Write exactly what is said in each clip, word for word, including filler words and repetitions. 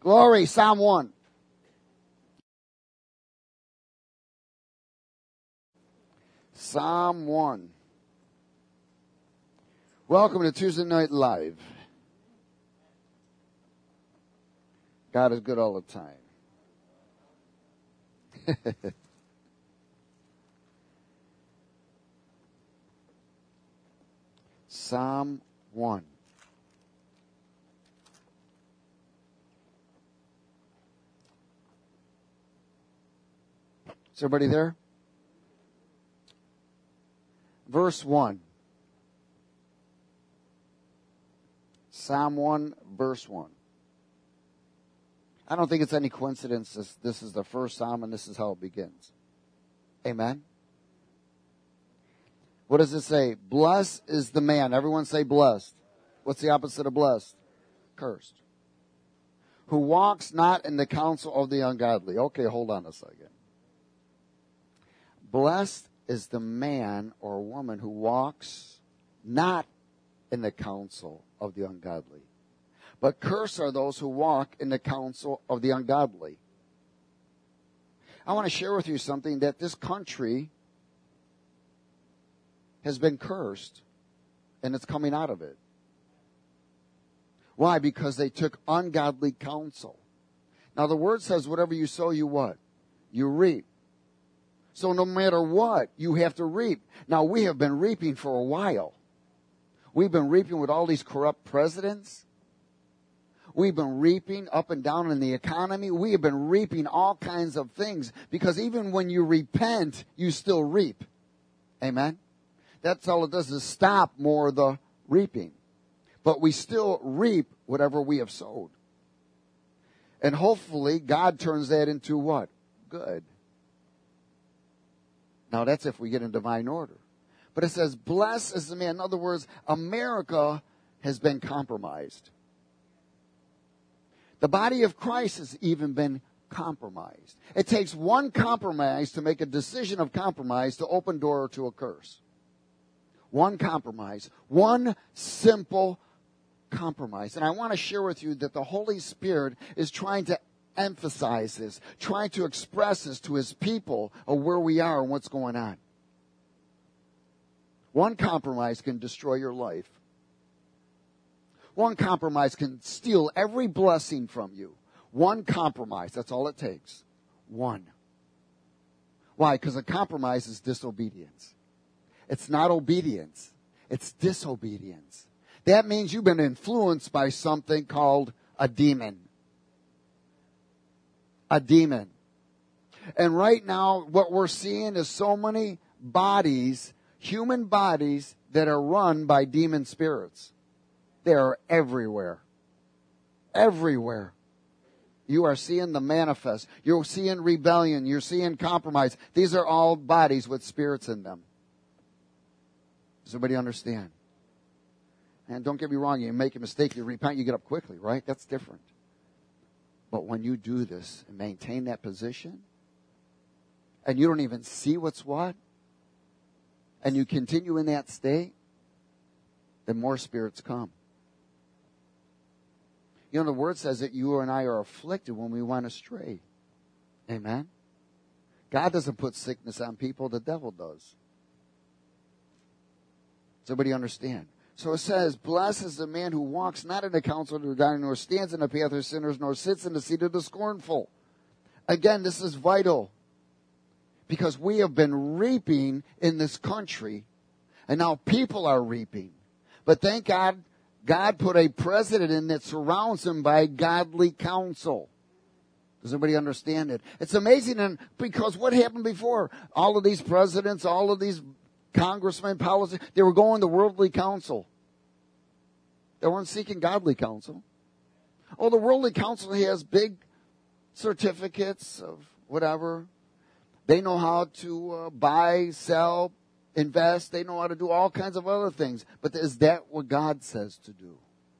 Glory, Psalm one. Psalm one. Welcome to Tuesday Night Live. God is good all the time. Psalm one. Is everybody there? Verse one. Psalm one, verse one. I don't think it's any coincidence this, this is the first psalm and this is how it begins. Amen? What does it say? Blessed is the man. Everyone say blessed. What's the opposite of blessed? Cursed. Who walks not in the counsel of the ungodly. Okay, hold on a second. Blessed is the man or woman who walks not in the counsel of the ungodly. But cursed are those who walk in the counsel of the ungodly. I want to share with you something that this country has been cursed, and it's coming out of it. Why? Because they took ungodly counsel. Now the word says, whatever you sow, you what? You reap. So no matter what, you have to reap. Now we have been reaping for a while. We've been reaping with all these corrupt presidents. We've been reaping up and down in the economy. We have been reaping all kinds of things because even when you repent, you still reap. Amen? That's all it does is stop more the reaping. But we still reap whatever we have sowed. And hopefully God turns that into what? Good. Now that's if we get in divine order. But it says, blessed is the man. In other words, America has been compromised. The body of Christ has even been compromised. It takes one compromise to make a decision of compromise to open door to a curse. One compromise. One simple compromise. And I want to share with you that the Holy Spirit is trying to emphasize this, trying to express this to His people of where we are and what's going on. One compromise can destroy your life. One compromise can steal every blessing from you. One compromise, that's all it takes. One. Why? Because a compromise is disobedience. It's not obedience. It's disobedience. That means you've been influenced by something called a demon. A demon. And right now, what we're seeing is so many bodies, human bodies, that are run by demon spirits. They are everywhere. Everywhere. You are seeing the manifest. You're seeing rebellion. You're seeing compromise. These are all bodies with spirits in them. Does everybody understand? And don't get me wrong, you make a mistake, you repent, you get up quickly, right? That's different. But when you do this and maintain that position, and you don't even see what's what, and you continue in that state, then more spirits come. You know, the word says that you and I are afflicted when we went astray. Amen? God doesn't put sickness on people, the devil does. Does everybody understand? So it says, blessed is the man who walks not in the counsel of the godly, nor stands in the path of sinners, nor sits in the seat of the scornful. Again, this is vital. Because we have been reaping in this country, and now people are reaping. But thank God, God put a president in that surrounds him by godly counsel. Does everybody understand it? It's amazing, and because what happened before? All of these presidents, all of these congressmen, policy, they were going to worldly counsel. They weren't seeking godly counsel. Oh, the worldly counsel has big certificates of whatever. They know how to uh, buy, sell, invest. They know how to do all kinds of other things. But is that what God says to do?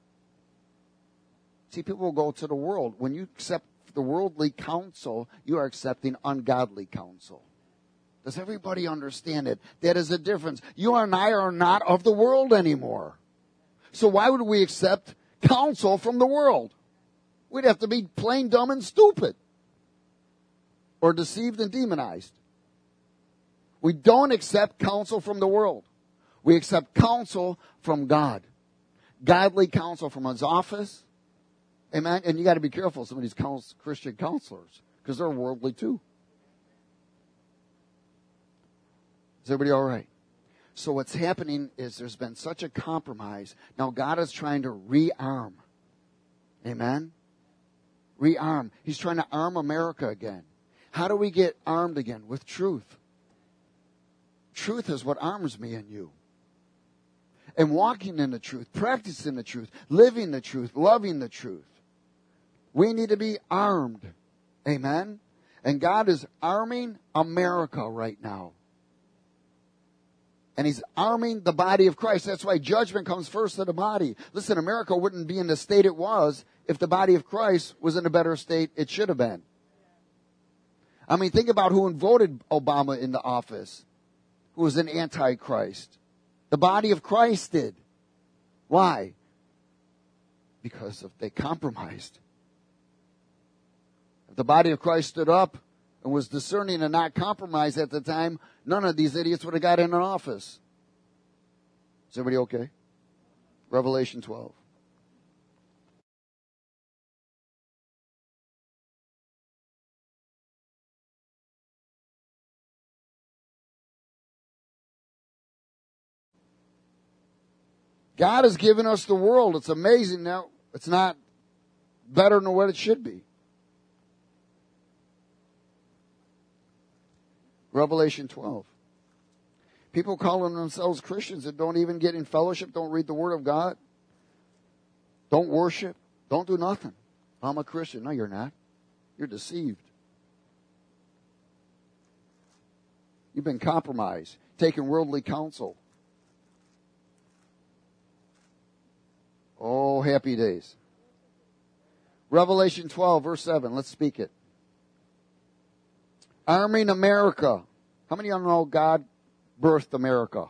See, people will go to the world. When you accept the worldly counsel, you are accepting ungodly counsel. Does everybody understand it? That is a difference. You and I are not of the world anymore. So why would we accept counsel from the world? We'd have to be plain dumb and stupid. Or deceived and demonized. We don't accept counsel from the world. We accept counsel from God. Godly counsel from his office. Amen. And you got to be careful of some of these counsel, Christian counselors, because they're worldly too. Is everybody all right? So what's happening is there's been such a compromise. Now God is trying to rearm. Amen? Rearm. He's trying to arm America again. How do we get armed again? With truth. Truth is what arms me and you. And walking in the truth, practicing the truth, living the truth, loving the truth. We need to be armed. Amen? And God is arming America right now. And he's arming the body of Christ. That's why judgment comes first to the body. Listen, America wouldn't be in the state it was if the body of Christ was in a better state it should have been. I mean, think about who voted Obama into office, who was an antichrist. The body of Christ did. Why? Because of they compromised. If the body of Christ stood up and was discerning and not compromised at the time, none of these idiots would have got in an office. Is everybody okay? Revelation twelve. God has given us the world. It's amazing now. It's not better than what it should be. Revelation twelve. People calling themselves Christians that don't even get in fellowship, don't read the Word of God, don't worship, don't do nothing. I'm a Christian. No, you're not. You're deceived. You've been compromised, taken worldly counsel. Oh, happy days. Revelation twelve, verse seven. Let's speak it. Arming America. How many of you know God birthed America?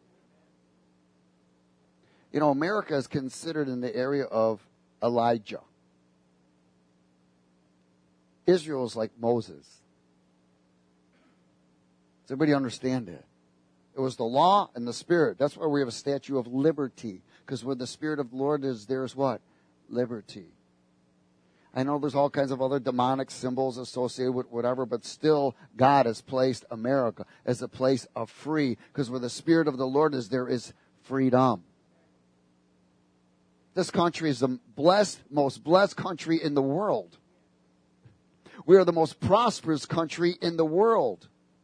You know, America is considered in the area of Elijah. Israel is like Moses. Does everybody understand that? It was the law and the Spirit. That's why we have a statue of liberty. Because where the Spirit of the Lord is, there's what? Liberty. I know there's all kinds of other demonic symbols associated with whatever, but still God has placed America as a place of free. Because where the Spirit of the Lord is, there is freedom. This country is the blessed, most blessed country in the world. We are the most prosperous country in the world.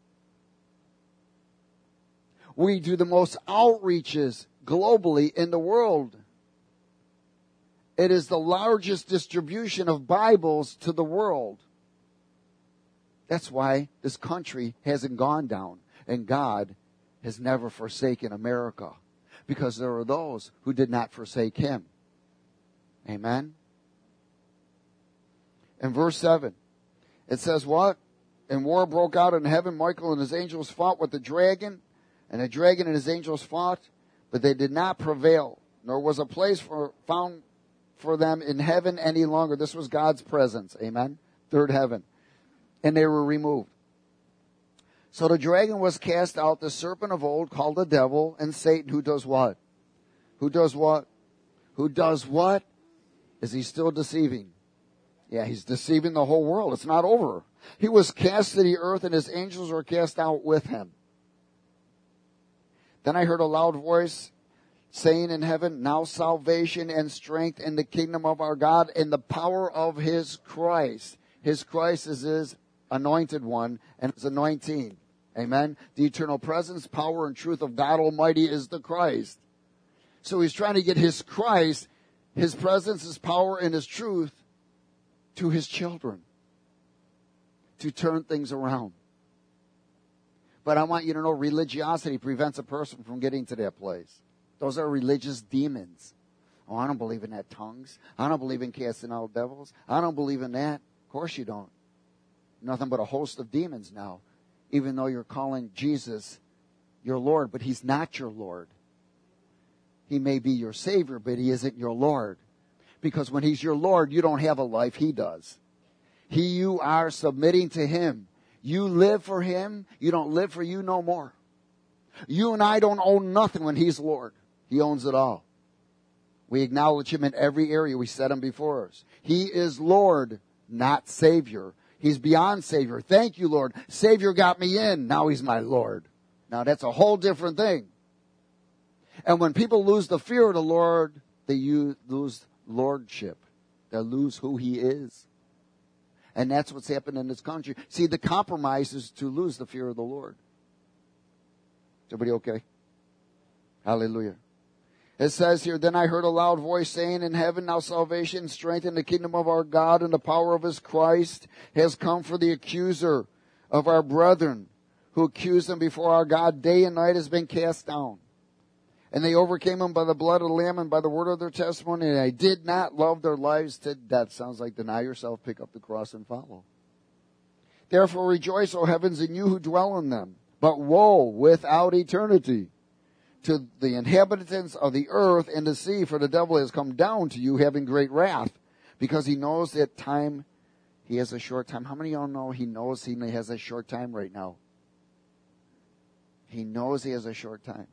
We do the most outreaches globally in the world. It is the largest distribution of Bibles to the world. That's why this country hasn't gone down. And God has never forsaken America. Because there are those who did not forsake him. Amen? In verse seven, it says what? And war broke out in heaven. Michael and his angels fought with the dragon. And the dragon and his angels fought. But they did not prevail. Nor was a place for, found for them in heaven any longer. This was God's presence. Amen? Third heaven. And they were removed. So the dragon was cast out, the serpent of old, called the devil, and Satan, who does what? Who does what? Who does what? Is he still deceiving? Yeah, he's deceiving the whole world. It's not over. He was cast to the earth, and his angels were cast out with him. Then I heard a loud voice saying in heaven, now salvation and strength in the kingdom of our God and the power of his Christ. His Christ is his anointed one and his anointing. Amen. The eternal presence, power, and truth of God Almighty is the Christ. So he's trying to get his Christ, his presence, his power, and his truth to his children. To turn things around. But I want you to know religiosity prevents a person from getting to that place. Those are religious demons. Oh, I don't believe in that tongues. I don't believe in casting out devils. I don't believe in that. Of course you don't. Nothing but a host of demons now. Even though you're calling Jesus your Lord, but he's not your Lord. He may be your Savior, but he isn't your Lord. Because when he's your Lord, you don't have a life, he does. He, you are submitting to him. You live for him. You don't live for you no more. You and I don't own nothing when he's Lord. He owns it all. We acknowledge him in every area. We set him before us. He is Lord, not Savior. He's beyond Savior. Thank you, Lord. Savior got me in. Now he's my Lord. Now that's a whole different thing. And when people lose the fear of the Lord, they use, lose lordship. They lose who he is. And that's what's happened in this country. See, the compromise is to lose the fear of the Lord. Is everybody okay? Hallelujah. It says here, then I heard a loud voice saying in heaven, now salvation, strength in the kingdom of our God and the power of his Christ has come, for the accuser of our brethren who accused them before our God day and night has been cast down. And they overcame him by the blood of the Lamb and by the word of their testimony, and they did not love their lives to death. Sounds like deny yourself, pick up the cross, and follow. Therefore rejoice, O heavens, and you who dwell in them. But woe without eternity to the inhabitants of the earth and the sea, for the devil has come down to you having great wrath, because he knows that time, he has a short time. How many of y'all know he knows he has a short time right now? He knows he has a short time.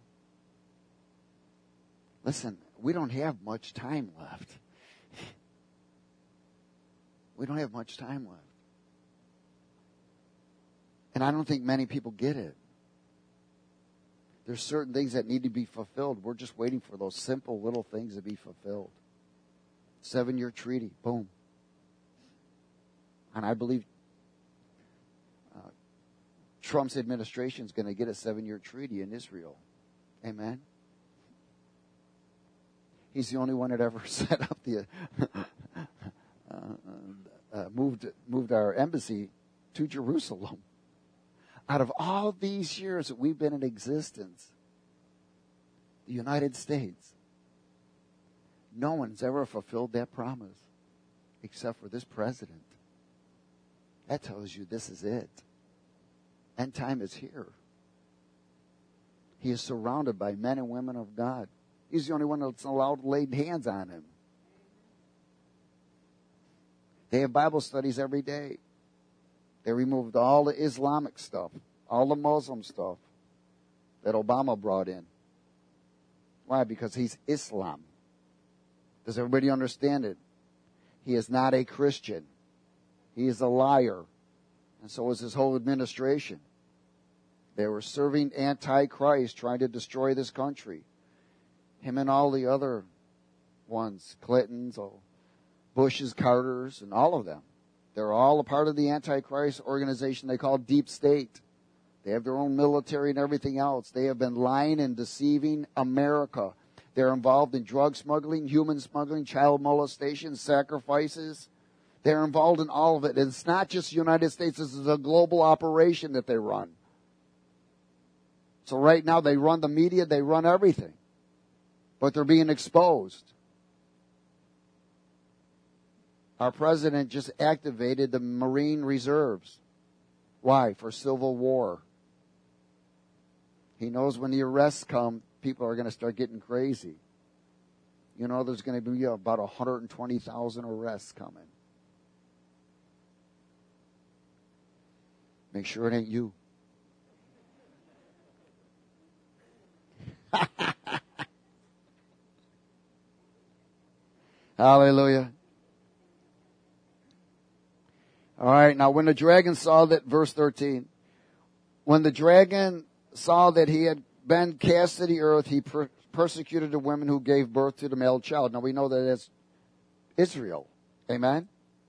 Listen, we don't have much time left. We don't have much time left. And I don't think many people get it. There's certain things that need to be fulfilled. We're just waiting for those simple little things to be fulfilled. Seven-year treaty, boom. And I believe uh, Trump's administration is going to get a seven-year treaty in Israel. Amen. He's the only one that ever set up the uh, uh, moved moved our embassy to Jerusalem. Out of all these years that we've been in existence, the United States, no one's ever fulfilled that promise except for this president. That tells you this is it. End time is here. He is surrounded by men and women of God. He's the only one that's allowed to lay hands on him. They have Bible studies every day. They removed all the Islamic stuff, all the Muslim stuff that Obama brought in. Why? Because he's Islam. Does everybody understand it? He is not a Christian. He is a liar. And so is his whole administration. They were serving Antichrist, trying to destroy this country. Him and all the other ones, Clintons, Bush's, Carter's, and all of them. They're all a part of the Antichrist organization they call Deep State. They have their own military and everything else. They have been lying and deceiving America. They're involved in drug smuggling, human smuggling, child molestation, sacrifices. They're involved in all of it. And it's not just the United States. This is a global operation that they run. So right now they run the media, they run everything. But they're being exposed. Our president just activated the Marine Reserves. Why? For civil war. He knows when the arrests come, people are going to start getting crazy. You know, there's going to be about one hundred twenty thousand arrests coming. Make sure it ain't you. Hallelujah. All right, now when the dragon saw that, verse thirteen, when the dragon saw that he had been cast to the earth, he per- persecuted the women who gave birth to the male child. Now we know that it's Israel. Amen?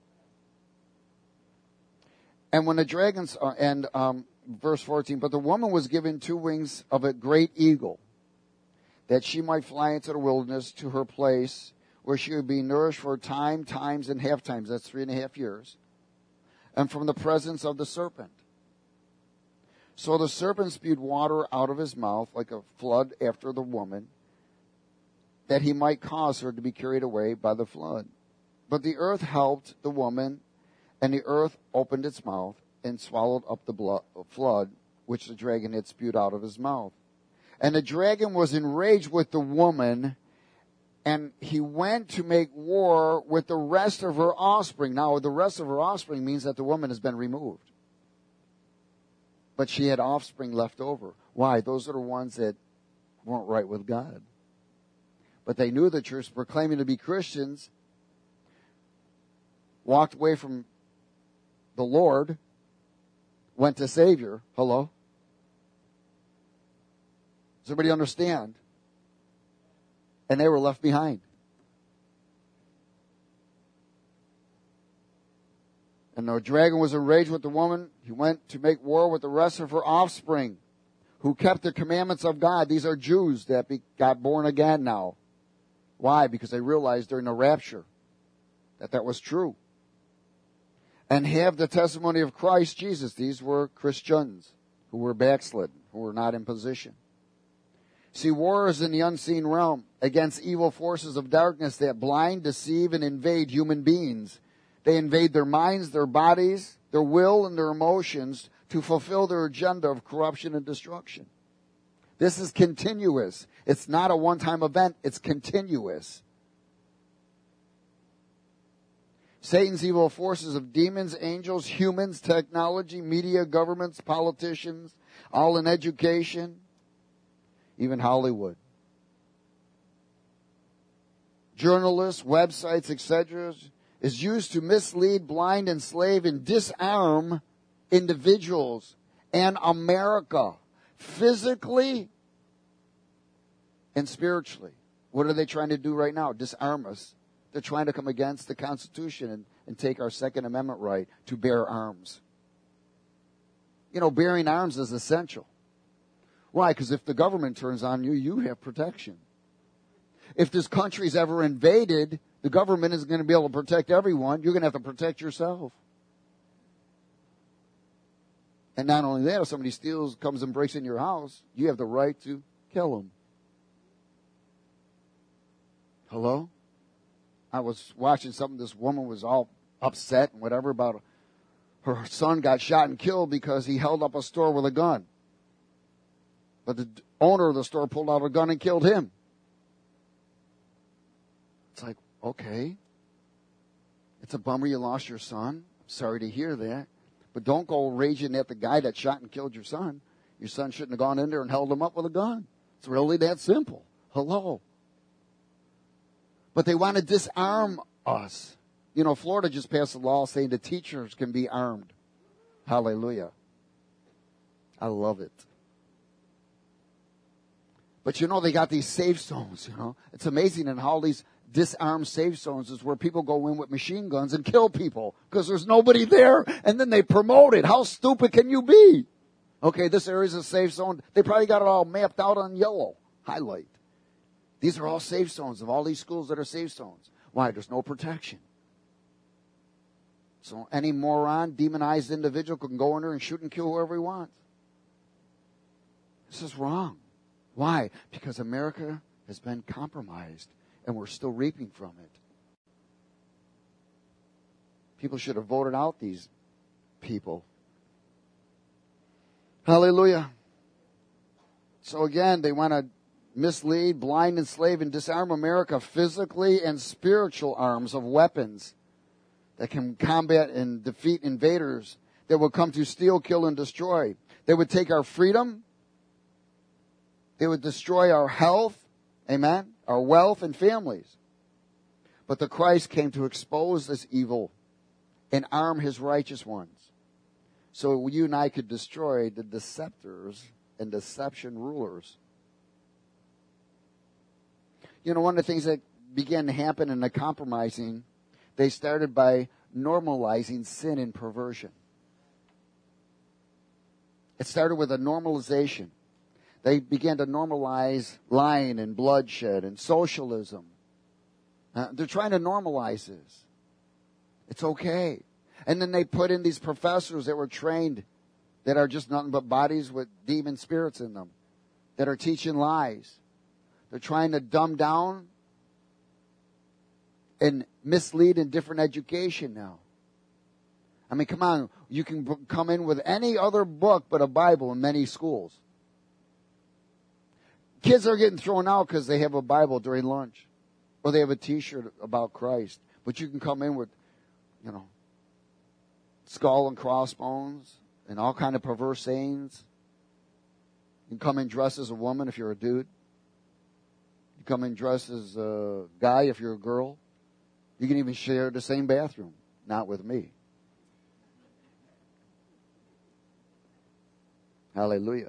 And when the dragon saw, and um, verse fourteen, but the woman was given two wings of a great eagle, that she might fly into the wilderness to her place, where she would be nourished for time, times, and half times. That's three and a half years. And from the presence of the serpent. So the serpent spewed water out of his mouth like a flood after the woman, that he might cause her to be carried away by the flood. But the earth helped the woman, and the earth opened its mouth and swallowed up the blood, flood which the dragon had spewed out of his mouth. And the dragon was enraged with the woman And he went to make war with the rest of her offspring. Now, the rest of her offspring means that the woman has been removed. But she had offspring left over. Why? Those are the ones that weren't right with God. But they knew the church, proclaiming to be Christians, walked away from the Lord, went to Savior. Hello? Does everybody understand? And they were left behind. And the dragon was enraged with the woman. He went to make war with the rest of her offspring, who kept the commandments of God. These are Jews that be, got born again now. Why? Because they realized during the rapture that that was true. And have the testimony of Christ Jesus. These were Christians who were backslidden, who were not in position. See, war is in the unseen realm against evil forces of darkness that blind, deceive, and invade human beings. They invade their minds, their bodies, their will, and their emotions to fulfill their agenda of corruption and destruction. This is continuous. It's not a one-time event. It's continuous. Satan's evil forces of demons, angels, humans, technology, media, governments, politicians, all in education, even Hollywood. Journalists, websites, et cetera, is used to mislead, blind, enslave, and disarm individuals and America, physically and spiritually. What are they trying to do right now? Disarm us. They're trying to come against the Constitution and, and take our Second Amendment right to bear arms. You know, bearing arms is essential. Why? Because if the government turns on you, you have protection. If this country's ever invaded, the government isn't going to be able to protect everyone. You're going to have to protect yourself. And not only that, if somebody steals, comes and breaks in your house, you have the right to kill them. Hello? I was watching something. This woman was all upset and whatever about her son got shot and killed because he held up a store with a gun. But the owner of the store pulled out a gun and killed him. It's like, okay. It's a bummer you lost your son. I'm sorry to hear that. But don't go raging at the guy that shot and killed your son. Your son shouldn't have gone in there and held him up with a gun. It's really that simple. Hello. But they want to disarm us. You know, Florida just passed a law saying the teachers can be armed. Hallelujah. I love it. But you know, they got these safe zones, you know. It's amazing in how these disarmed safe zones is where people go in with machine guns and kill people because there's nobody there, and then they promote it. How stupid can you be? Okay, this area's a safe zone. They probably got it all mapped out on yellow, highlight. These are all safe zones of all these schools that are safe zones. Why? There's no protection. So any moron, demonized individual can go in there and shoot and kill whoever he wants. This is wrong. Why? Because America has been compromised, and we're still reaping from it. People should have voted out these people. Hallelujah. So again, they want to mislead, blind, enslave, and disarm America physically and spiritual arms of weapons that can combat and defeat invaders that will come to steal, kill, and destroy. They would take our freedom. They would destroy our health, amen, our wealth and families. But the Christ came to expose this evil and arm his righteous ones. So you and I could destroy the deceptors and deception rulers. You know, one of the things that began to happen in the compromising, they started by normalizing sin and perversion. It started with a normalization. They began to normalize lying and bloodshed and socialism. Uh, they're trying to normalize this. It's okay. And then they put in these professors that were trained that are just nothing but bodies with demon spirits in them that are teaching lies. They're trying to dumb down and mislead in different education now. I mean, come on. You can b- come in with any other book but a Bible in many schools. Kids are getting thrown out because they have a Bible during lunch Or they have a t-shirt about Christ. But you can come in with, you know, skull and crossbones and all kind of perverse sayings. You can come in dressed as a woman if you're a dude. You come in dressed as a guy if you're a girl. You can even share the same bathroom. Not with me. Hallelujah.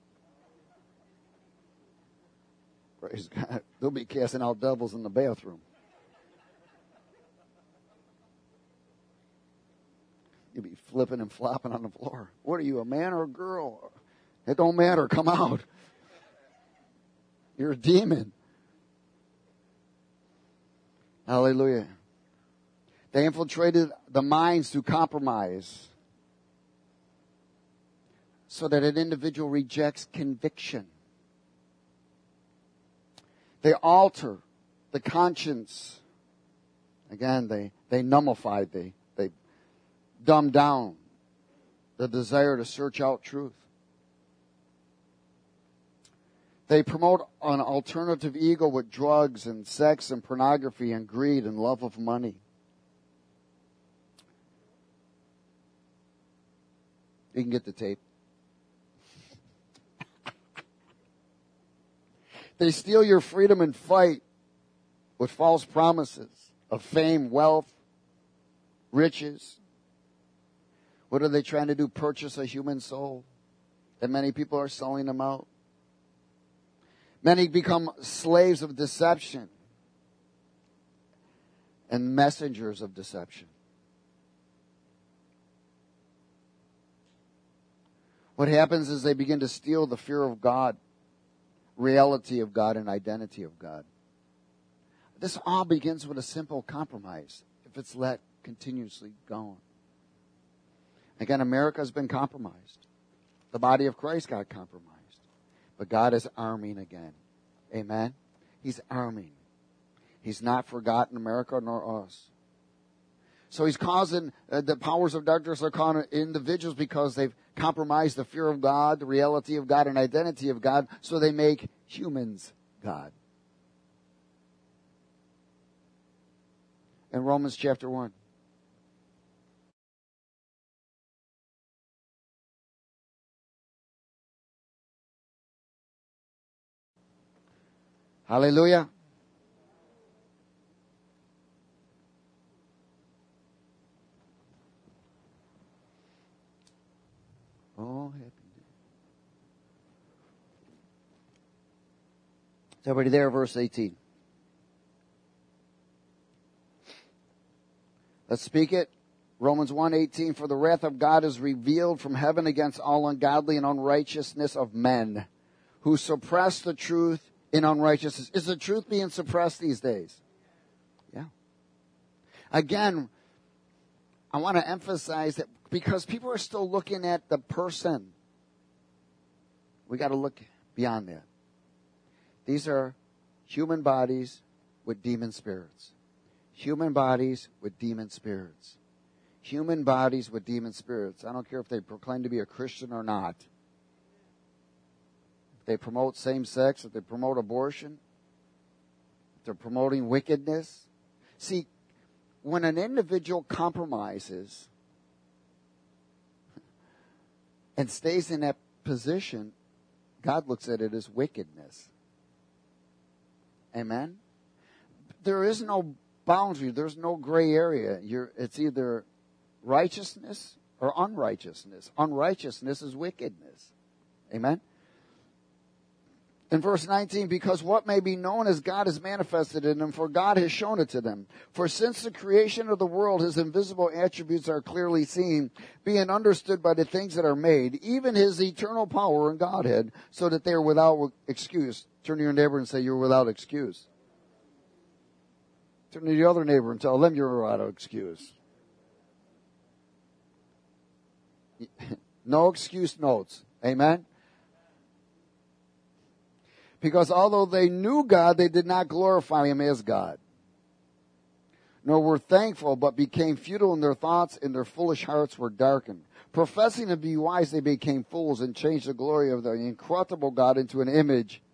Praise God. They'll be casting out devils in the bathroom. You'll be flipping and flopping on the floor. What are you, a man or a girl? It don't matter. Come out. You're a demon. Hallelujah. They infiltrated the minds through compromise so that an individual rejects conviction. They alter the conscience. Again, they, they nummified, they, they dumbed down the desire to search out truth. They promote an alternative ego with drugs and sex and pornography and greed and love of money. You can get the tape. They steal your freedom and fight with false promises of fame, wealth, riches. What are they trying to do? Purchase a human soul. And many people are selling them out. Many become slaves of deception and messengers of deception. What happens is they begin to steal the fear of God, reality of God, and identity of God. This all begins with a simple compromise, if it's let continuously going. Again, America has been compromised. The body of Christ got compromised. But God is arming again. Amen? He's arming. He's not forgotten America nor us. So he's causing, uh, the powers of darkness are causing individuals because they've compromised the fear of God, the reality of God, and identity of God, so they make humans God. In Romans chapter one. Hallelujah. Oh, happy day. Is everybody there? Verse eighteen. Let's speak it. Romans one eighteen. For the wrath of God is revealed from heaven against all ungodly and unrighteousness of men, who suppress the truth in unrighteousness. Is the truth being suppressed these days? Yeah. Again, I want to emphasize that because people are still looking at the person. We got to look beyond that. These are human bodies with demon spirits. Human bodies with demon spirits. Human bodies with demon spirits. I don't care if they proclaim to be a Christian or not. If they promote same sex, if they promote abortion, if they're promoting wickedness. See, when an individual compromises and stays in that position, God looks at it as wickedness. Amen? There is no boundary. There's no gray area. You're, it's either righteousness or unrighteousness. Unrighteousness is wickedness. Amen? In verse nineteen, because what may be known as God is manifested in them, for God has shown it to them. For since the creation of the world, his invisible attributes are clearly seen, being understood by the things that are made, even his eternal power and Godhead, so that they are without excuse. Turn to your neighbor and say, you're without excuse. Turn to your other neighbor and tell them you're without excuse. No excuse notes. Amen? Because although they knew God, they did not glorify him as God, nor were thankful, but became futile in their thoughts, and their foolish hearts were darkened. Professing to be wise, they became fools and changed the glory of the incorruptible God into an image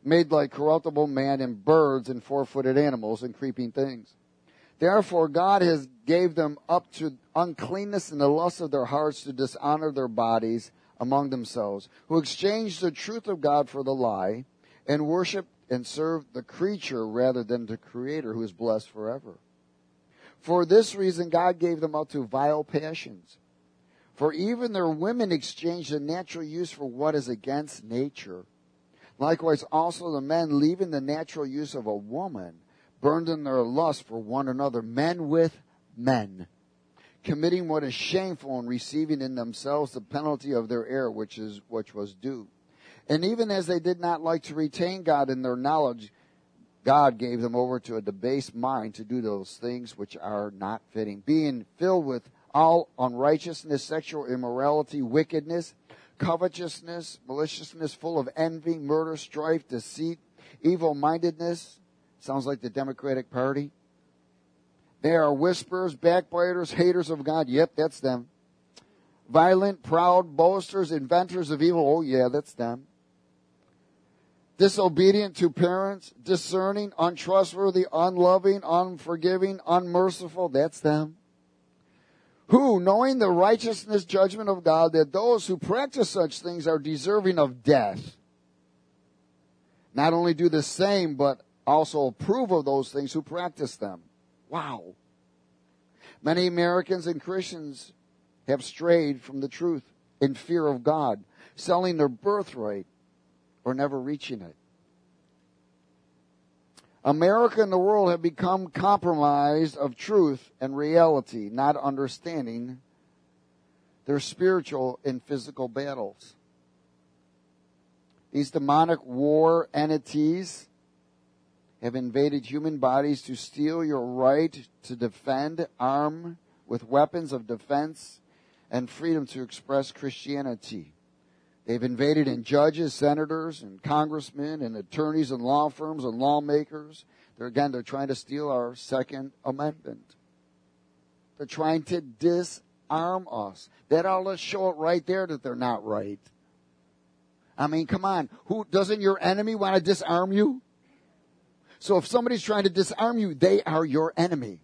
made like corruptible man and birds and four-footed animals and creeping things. Therefore God has gave them up to uncleanness in the lust of their hearts to dishonor their bodies among themselves, who exchanged the truth of God for the lie, and worship and serve the creature rather than the Creator, who is blessed forever. For this reason God gave them up to vile passions. For even their women exchanged the natural use for what is against nature. Likewise also the men, leaving the natural use of a woman, burned in their lust for one another, men with men, committing what is shameful and receiving in themselves the penalty of their error, which is which was due. And even as they did not like to retain God in their knowledge, God gave them over to a debased mind to do those things which are not fitting, being filled with all unrighteousness, sexual immorality, wickedness, covetousness, maliciousness, full of envy, murder, strife, deceit, evil-mindedness. Sounds like the Democratic Party. They are whisperers, backbiters, haters of God. Yep, that's them. Violent, proud, boasters, inventors of evil. Oh, yeah, that's them. Disobedient to parents, discerning, untrustworthy, unloving, unforgiving, unmerciful. That's them. Who, knowing the righteousness judgment of God, that those who practice such things are deserving of death, not only do the same, but also approve of those things who practice them. Wow. Many Americans and Christians have strayed from the truth in fear of God, selling their birthright or never reaching it. America and the world have become compromised of truth and reality, not understanding their spiritual and physical battles. These demonic war entities have invaded human bodies to steal your right to defend, arm with weapons of defense, and freedom to express Christianity. They've invaded in judges, senators, and congressmen, and attorneys, and law firms, and lawmakers. They're, again, they're trying to steal our Second Amendment. They're trying to disarm us. That ought to show it right there that they're not right. I mean, come on. Who doesn't your enemy want to disarm you? So if somebody's trying to disarm you, they are your enemy.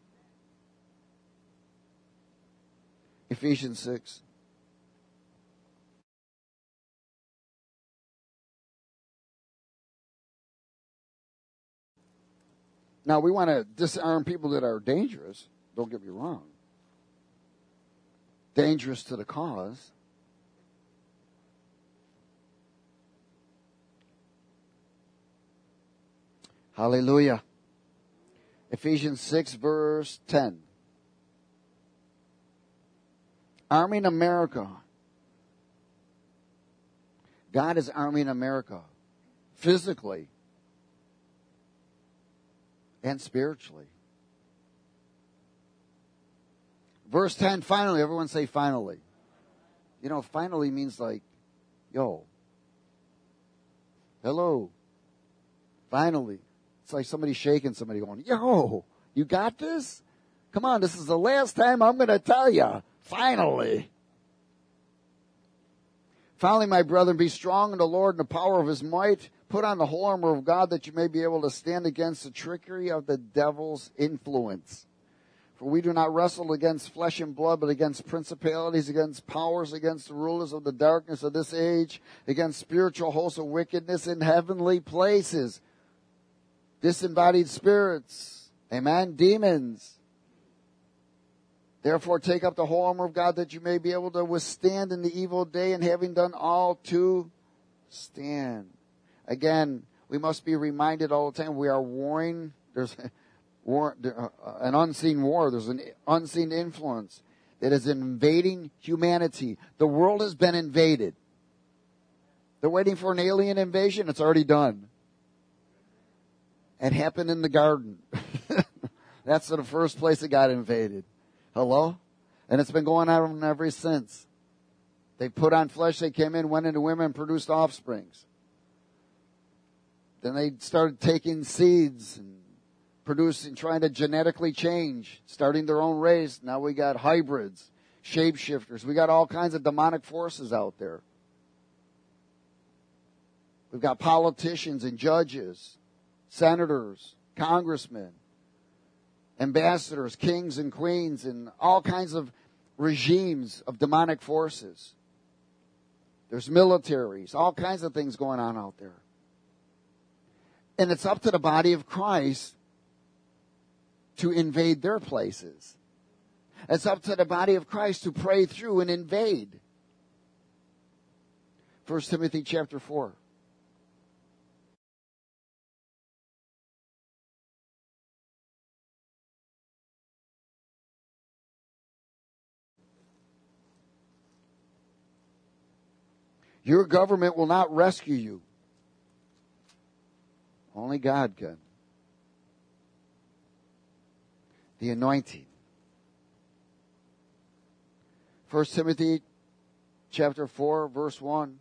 Ephesians six. Now, we want to disarm people that are dangerous. Don't get me wrong. Dangerous to the cause. Hallelujah. Ephesians six, verse ten. Arming America. God is arming America physically and spiritually. Verse ten, finally. Everyone say finally. You know, finally means like, yo, hello, finally. It's like somebody shaking somebody going, yo, you got this? Come on, this is the last time I'm going to tell you. Finally. Finally, my brethren, be strong in the Lord and the power of his might. Put on the whole armor of God that you may be able to stand against the trickery of the devil's influence. For we do not wrestle against flesh and blood, but against principalities, against powers, against the rulers of the darkness of this age, against spiritual hosts of wickedness in heavenly places. Disembodied spirits. Amen. Demons. Therefore take up the whole armor of God that you may be able to withstand in the evil day, and having done all to stand. Again, we must be reminded all the time we are warring. There's war, an unseen war. There's an unseen influence that is invading humanity. The world has been invaded. They're waiting for an alien invasion. It's already done. It happened in the garden. That's the first place it got invaded. Hello? And it's been going on ever since. They put on flesh, they came in, went into women, and produced offsprings. Then they started taking seeds and producing, trying to genetically change, starting their own race. Now we got hybrids, shapeshifters. We got all kinds of demonic forces out there. We've got politicians and judges, senators, congressmen, ambassadors, kings and queens, and all kinds of regimes of demonic forces. There's militaries, all kinds of things going on out there. And it's up to the body of Christ to invade their places. It's up to the body of Christ to pray through and invade. First Timothy chapter four. Your government will not rescue you. Only God can. The anointing. First Timothy chapter four, verse one.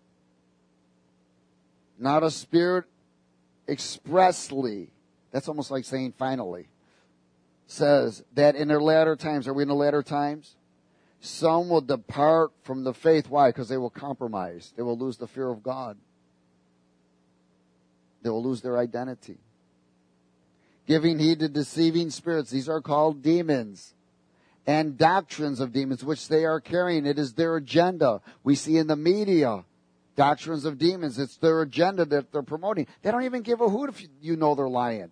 Not a spirit expressly, that's almost like saying finally, says that in the latter times, are we in the latter times? Some will depart from the faith. Why? Because they will compromise. They will lose the fear of God. They will lose their identity. Giving heed to deceiving spirits. These are called demons. And doctrines of demons, which they are carrying. It is their agenda. We see in the media doctrines of demons. It's their agenda that they're promoting. They don't even give a hoot if you know they're lying.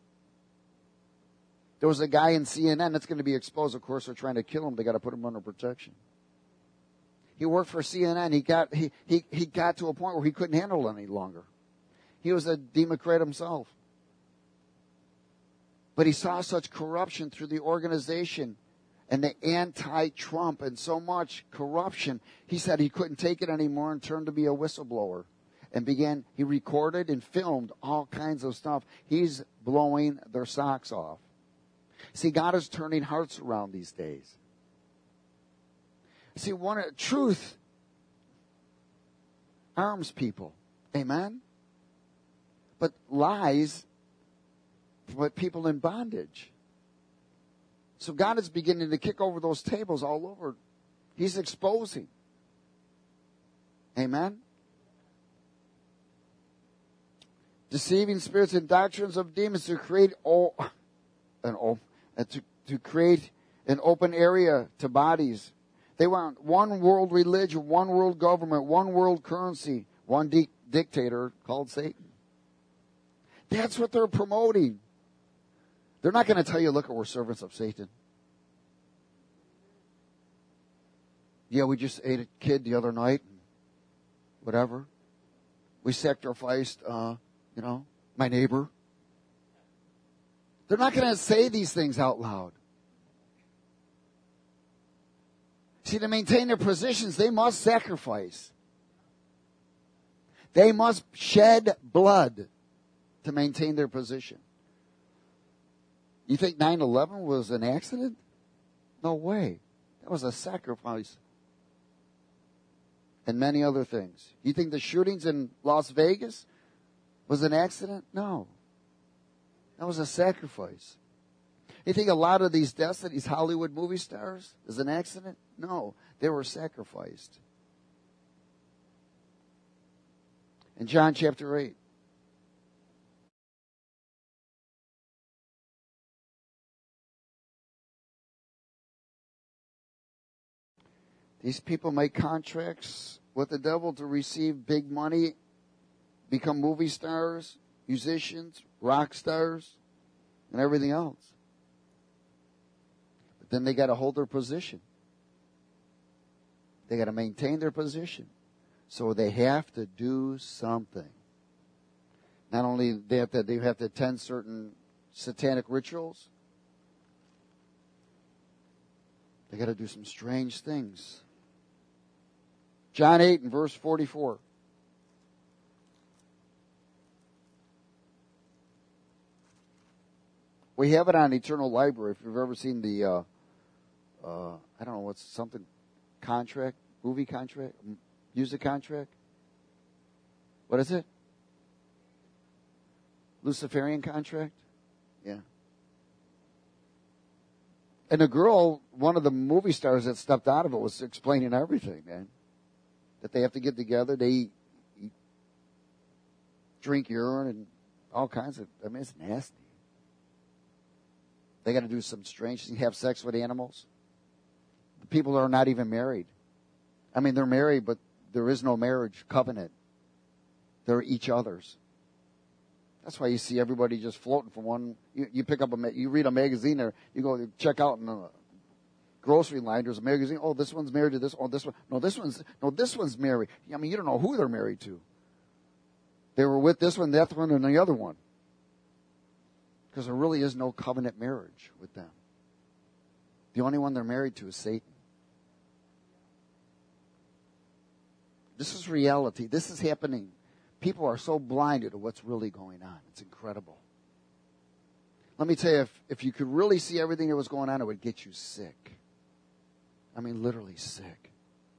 There was a guy in C N N that's going to be exposed. Of course, they're trying to kill him. They got to put him under protection. He worked for C N N. He got he he he got to a point where he couldn't handle it any longer. He was a Democrat himself. But he saw such corruption through the organization and the anti-Trump and so much corruption. He said he couldn't take it anymore and turned to be a whistleblower. And began, he recorded and filmed all kinds of stuff. He's blowing their socks off. See, God is turning hearts around these days. See, one truth arms people. Amen? But lies put people in bondage. So God is beginning to kick over those tables all over. He's exposing. Amen? Deceiving spirits and doctrines of demons to create oh, an oh, to, to create an open area to bodies. They want one world religion, one world government, one world currency, one di- dictator called Satan. That's what they're promoting. They're not going to tell you, look, we're servants of Satan. Yeah, we just ate a kid the other night. Whatever. We sacrificed, uh, you know, my neighbor. They're not going to say these things out loud. See, to maintain their positions, they must sacrifice. They must shed blood to maintain their position. You think nine eleven was an accident? No way. That was a sacrifice. And many other things. You think the shootings in Las Vegas was an accident? No. That was a sacrifice. You think a lot of these deaths of these Hollywood movie stars is an accident? No. They were sacrificed. In John chapter eight. These people make contracts with the devil to receive big money, become movie stars, musicians, rock stars, and everything else. But then they got to hold their position. They got to maintain their position. So they have to do something. Not only they have to, they have to attend certain satanic rituals, they got to do some strange things. John eight and verse forty-four. We have it on Eternal Library. If you've ever seen the, uh, uh, I don't know what's something, contract, movie contract, music contract. What is it? Luciferian contract? Yeah. And the girl, one of the movie stars that stepped out of it, was explaining everything, man. That they have to get together. They eat drink urine and all kinds of, I mean, it's nasty. They got to do some strange things, have sex with animals. The people are not even married. I mean, they're married, but there is no marriage covenant. They're each other's. That's why you see everybody just floating from one. You, you pick up a, you read a magazine there. You go check out in the grocery line. There's a magazine. Oh, this one's married to this. Oh, this one. No, this one's no, this one's married. I mean, you don't know who they're married to. They were with this one, that one, and the other one. Because there really is no covenant marriage with them. The only one they're married to is Satan. This is reality. This is happening. People are so blinded to what's really going on. It's incredible. Let me tell you, if, if you could really see everything that was going on, it would get you sick. I mean, literally sick.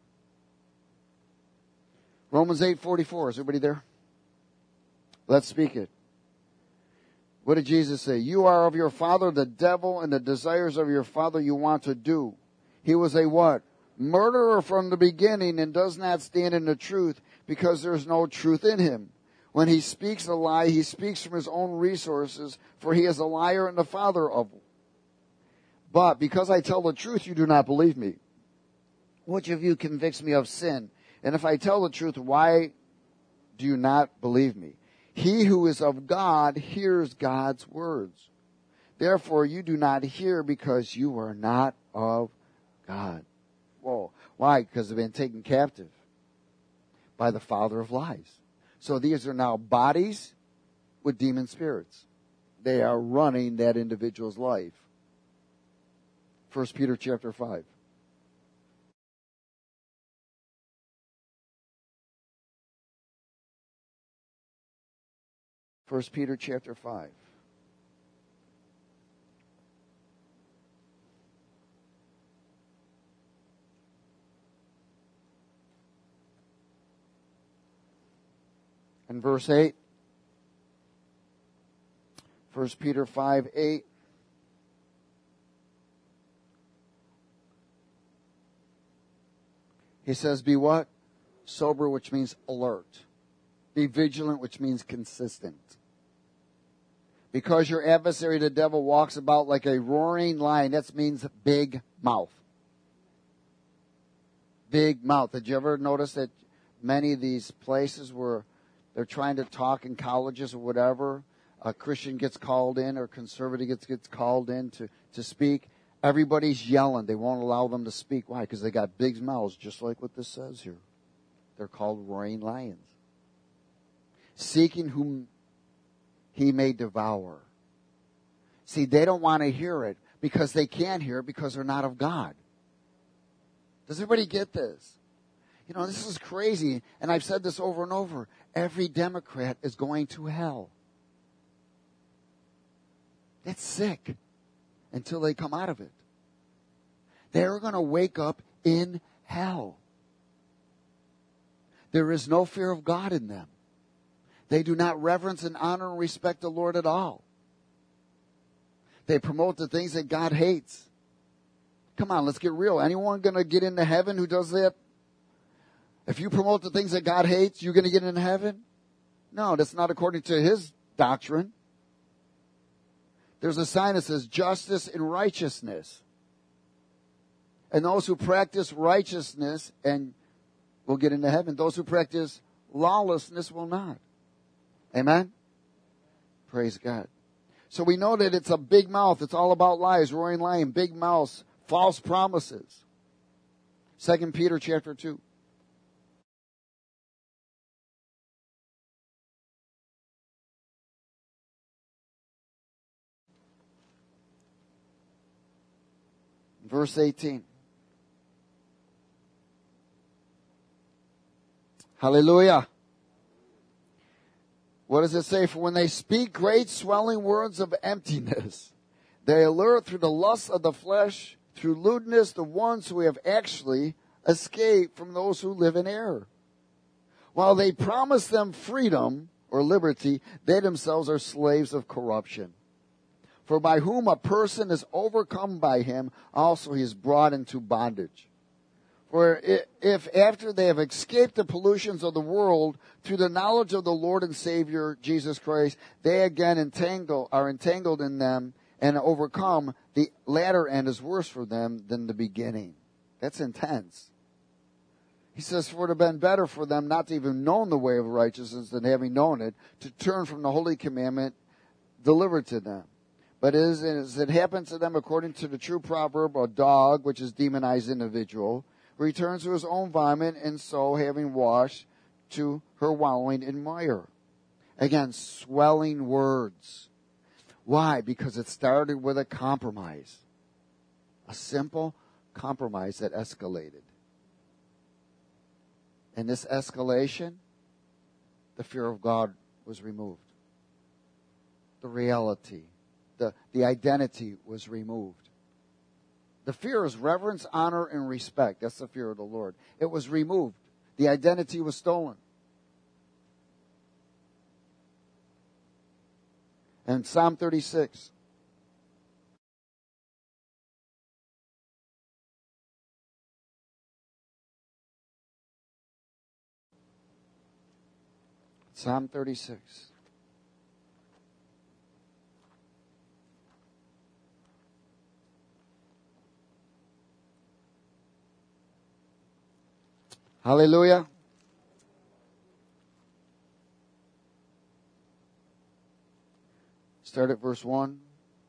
Romans eight forty-four. Is everybody there? Let's speak it. What did Jesus say? You are of your father the devil, and the desires of your father you want to do. He was a what? Murderer from the beginning, and does not stand in the truth, because there is no truth in him. When he speaks a lie, he speaks from his own resources, for he is a liar and the father of it. But because I tell the truth, you do not believe me. Which of you convicts me of sin? And if I tell the truth, why do you not believe me? He who is of God hears God's words. Therefore, you do not hear, because you are not of God. Whoa. Why? Because they've been taken captive by the father of lies. So these are now bodies with demon spirits. They are running that individual's life. First Peter chapter five. First Peter chapter five. And verse eight. First Peter five, eight. He says, be what? Sober, which means alert. Be vigilant, which means consistent. Because your adversary, the devil, walks about like a roaring lion. That means big mouth. Big mouth. Did you ever notice that many of these places where they're trying to talk in colleges or whatever, a Christian gets called in or a conservative gets, gets called in to, to speak, everybody's yelling. They won't allow them to speak. Why? Because they got big mouths, just like what this says here. They're called roaring lions. Seeking whom he may devour. See, they don't want to hear it because they can't hear it because they're not of God. Does everybody get this? You know, this is crazy, and I've said this over and over. Every Democrat is going to hell. That's sick until they come out of it. They're going to wake up in hell. There is no fear of God in them. They do not reverence and honor and respect the Lord at all. They promote the things that God hates. Come on, let's get real. Anyone going to get into heaven who does that? If you promote the things that God hates, you're going to get into heaven? No, that's not according to his doctrine. There's a sign that says justice and righteousness. And those who practice righteousness and will get into heaven. Those who practice lawlessness will not. Amen? Praise God. So we know that it's a big mouth. It's all about lies, roaring lion, big mouth, false promises. Second Peter chapter two. Verse eighteen. Hallelujah. What does it say? For when they speak great swelling words of emptiness, they allure through the lust of the flesh, through lewdness, the ones who have actually escaped from those who live in error. While they promise them freedom or liberty, they themselves are slaves of corruption. For by whom a person is overcome by him, also he is brought into bondage. For if after they have escaped the pollutions of the world through the knowledge of the Lord and Savior Jesus Christ, they again entangle, are entangled in them and overcome, the latter end is worse for them than the beginning. That's intense. He says, for it would have been better for them not to even known the way of righteousness than having known it, to turn from the holy commandment delivered to them. But as, as it happened to them according to the true proverb, a dog, which is demonized individual, returns to his own vomit, and so, having washed, to her wallowing in mire. Again, swelling words. Why? Because it started with a compromise. A simple compromise that escalated. In this escalation, the fear of God was removed. The reality, the, the identity was removed. The fear is reverence, honor, and respect. That's the fear of the Lord. It was removed. The identity was stolen. And Psalm thirty-six. Psalm thirty-six. Hallelujah. Start at verse one.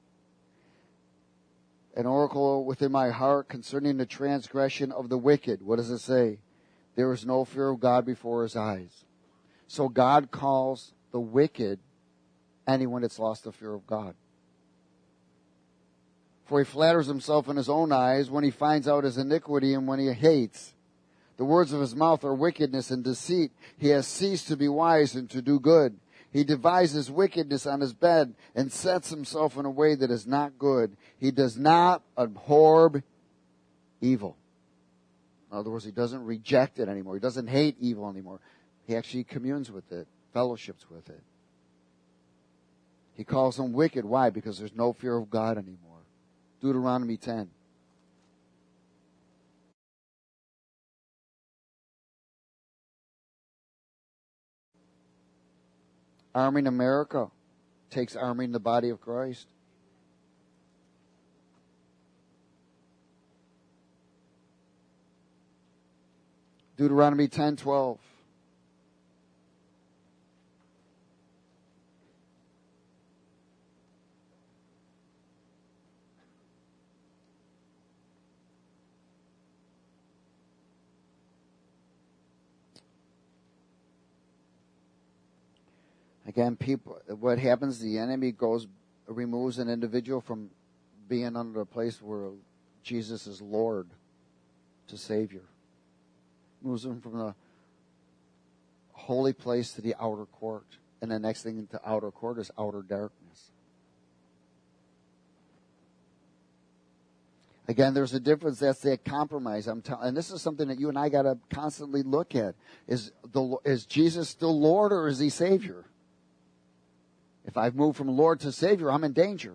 An oracle within my heart concerning the transgression of the wicked. What does it say? There is no fear of God before his eyes. So God calls the wicked anyone that's lost the fear of God. For he flatters himself in his own eyes when he finds out his iniquity and when he hates. The words of his mouth are wickedness and deceit. He has ceased to be wise and to do good. He devises wickedness on his bed and sets himself in a way that is not good. He does not abhor evil. In other words, he doesn't reject it anymore. He doesn't hate evil anymore. He actually communes with it, fellowships with it. He calls them wicked. Why? Because there's no fear of God anymore. Deuteronomy ten. Arming America takes arming the body of Christ. Deuteronomy ten twelve. Again, people, what happens, the enemy goes, removes an individual from being under a place where Jesus is Lord to Savior. Moves them from the holy place to the outer court. And the next thing into outer court is outer darkness. Again, there's a difference. That's that compromise. I'm telling, and this is something that you and I got to constantly look at. Is the is Jesus still Lord or is he Savior? If I've moved from Lord to Savior, I'm in danger.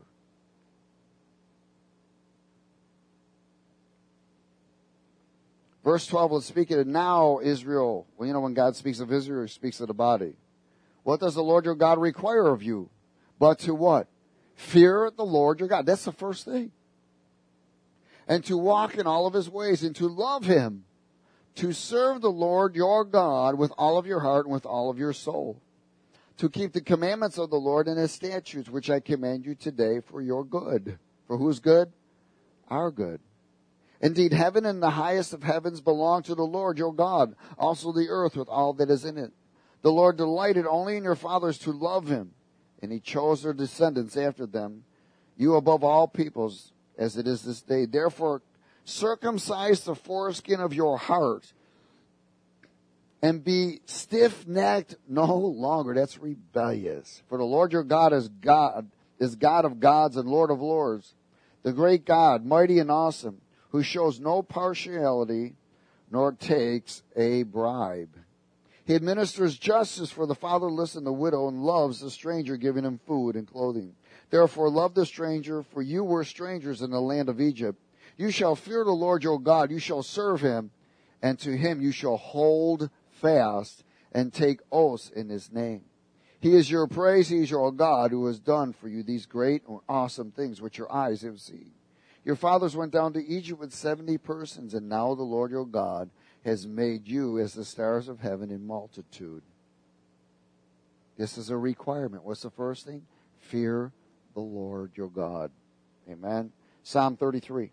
Verse twelve, let's speak it. Now, Israel. Well, you know, when God speaks of Israel, he speaks of the body. What does the Lord your God require of you? But to what? Fear the Lord your God. That's the first thing. And to walk in all of his ways and to love him. To serve the Lord your God with all of your heart and with all of your soul. To keep the commandments of the Lord and his statutes, which I command you today for your good. For whose good? Our good. Indeed, heaven and the highest of heavens belong to the Lord your God, also the earth with all that is in it. The Lord delighted only in your fathers to love him, and he chose their descendants after them, you above all peoples, as it is this day. Therefore, circumcise the foreskin of your heart, and be stiff-necked no longer. That's rebellious. For the Lord your God is God, is God of gods and Lord of lords, the great God, mighty and awesome, who shows no partiality nor takes a bribe. He administers justice for the fatherless and the widow and loves the stranger, giving him food and clothing. Therefore love the stranger, for you were strangers in the land of Egypt. You shall fear the Lord your God. You shall serve him, and to him you shall hold fast and take oaths in his name. He is your praise, he is your God who has done for you these great and awesome things which your eyes have seen. Your fathers went down to Egypt with seventy persons, and now the Lord your God has made you as the stars of heaven in multitude. This is a requirement. What's the first thing? Fear the Lord your God. Amen. Psalm thirty-three.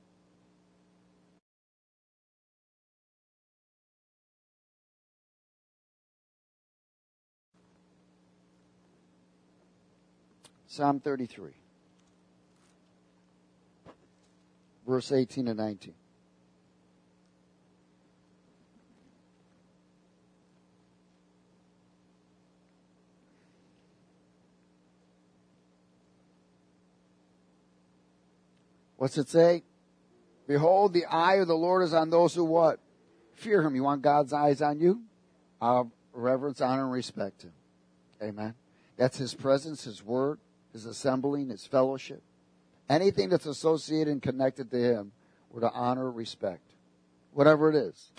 Psalm thirty-three. Verse eighteen and nineteen. What's it say? Behold, the eye of the Lord is on those who what? Fear him. You want God's eyes on you? Uh, reverence, honor, and respect him. Amen. That's his presence, his word, his assembling, his fellowship. Anything that's associated and connected to him, we're to honor, respect. Whatever it is.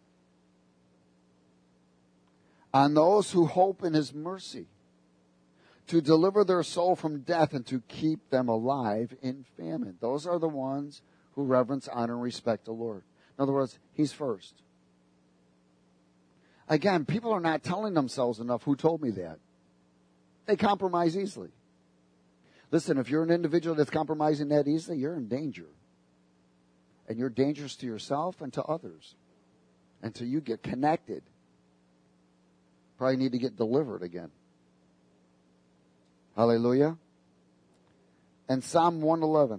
On those who hope in his mercy, to deliver their soul from death and to keep them alive in famine. Those are the ones who reverence, honor, and respect the Lord. In other words, he's first. Again, people are not telling themselves enough who told me that. They compromise easily. Listen, if you're an individual that's compromising that easily, you're in danger. And you're dangerous to yourself and to others. Until you get connected. Probably need to get delivered again. Hallelujah. And Psalm one eleven.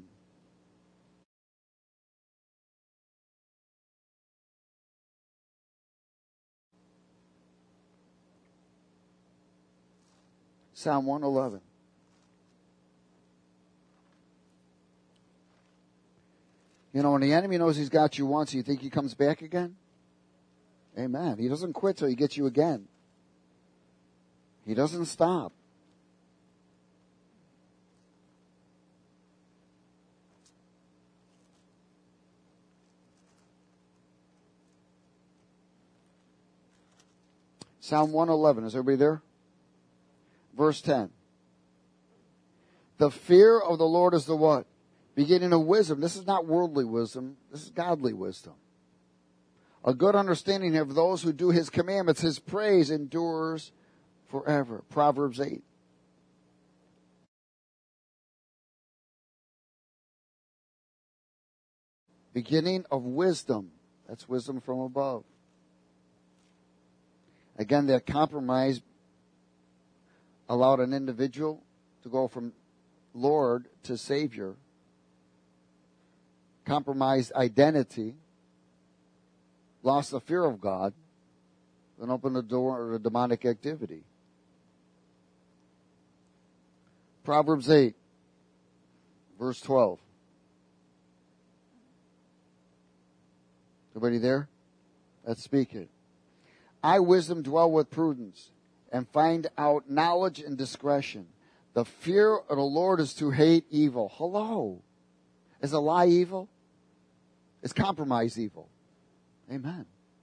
Psalm one eleven. You know, when the enemy knows he's got you once, you think he comes back again? Amen. He doesn't quit till he gets you again. He doesn't stop. Psalm one eleven. Is everybody there? Verse ten. The fear of the Lord is the what? Beginning of wisdom. This is not worldly wisdom. This is godly wisdom. A good understanding of those who do his commandments. His praise endures forever. Proverbs eight. Beginning of wisdom. That's wisdom from above. Again, that compromise allowed an individual to go from Lord to Savior. Compromised identity. Lost the fear of God. Then opened the door to demonic activity. Proverbs eight, verse twelve. Everybody there? Let's speak it. I, wisdom, dwell with prudence, and find out knowledge and discretion. The fear of the Lord is to hate evil. Hello. Is a lie evil? Is compromise evil? Amen.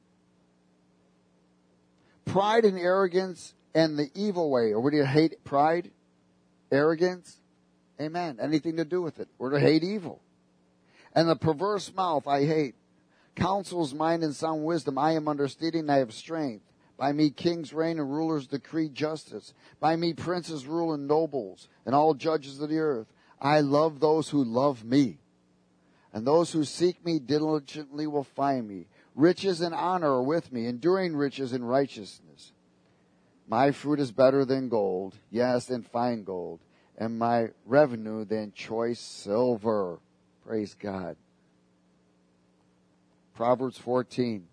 Pride and arrogance and the evil way. Or would you hate pride? Arrogance? Amen. Anything to do with it. We're to hate evil. And the perverse mouth I hate. Counsel's mind and sound wisdom. I am understanding, I have strength. By me kings reign and rulers decree justice. By me princes rule and nobles and all judges of the earth. I love those who love me. And those who seek me diligently will find me. Riches and honor are with me, enduring riches and righteousness. My fruit is better than gold, yes, than fine gold, and my revenue than choice silver. Praise God. Proverbs fourteen.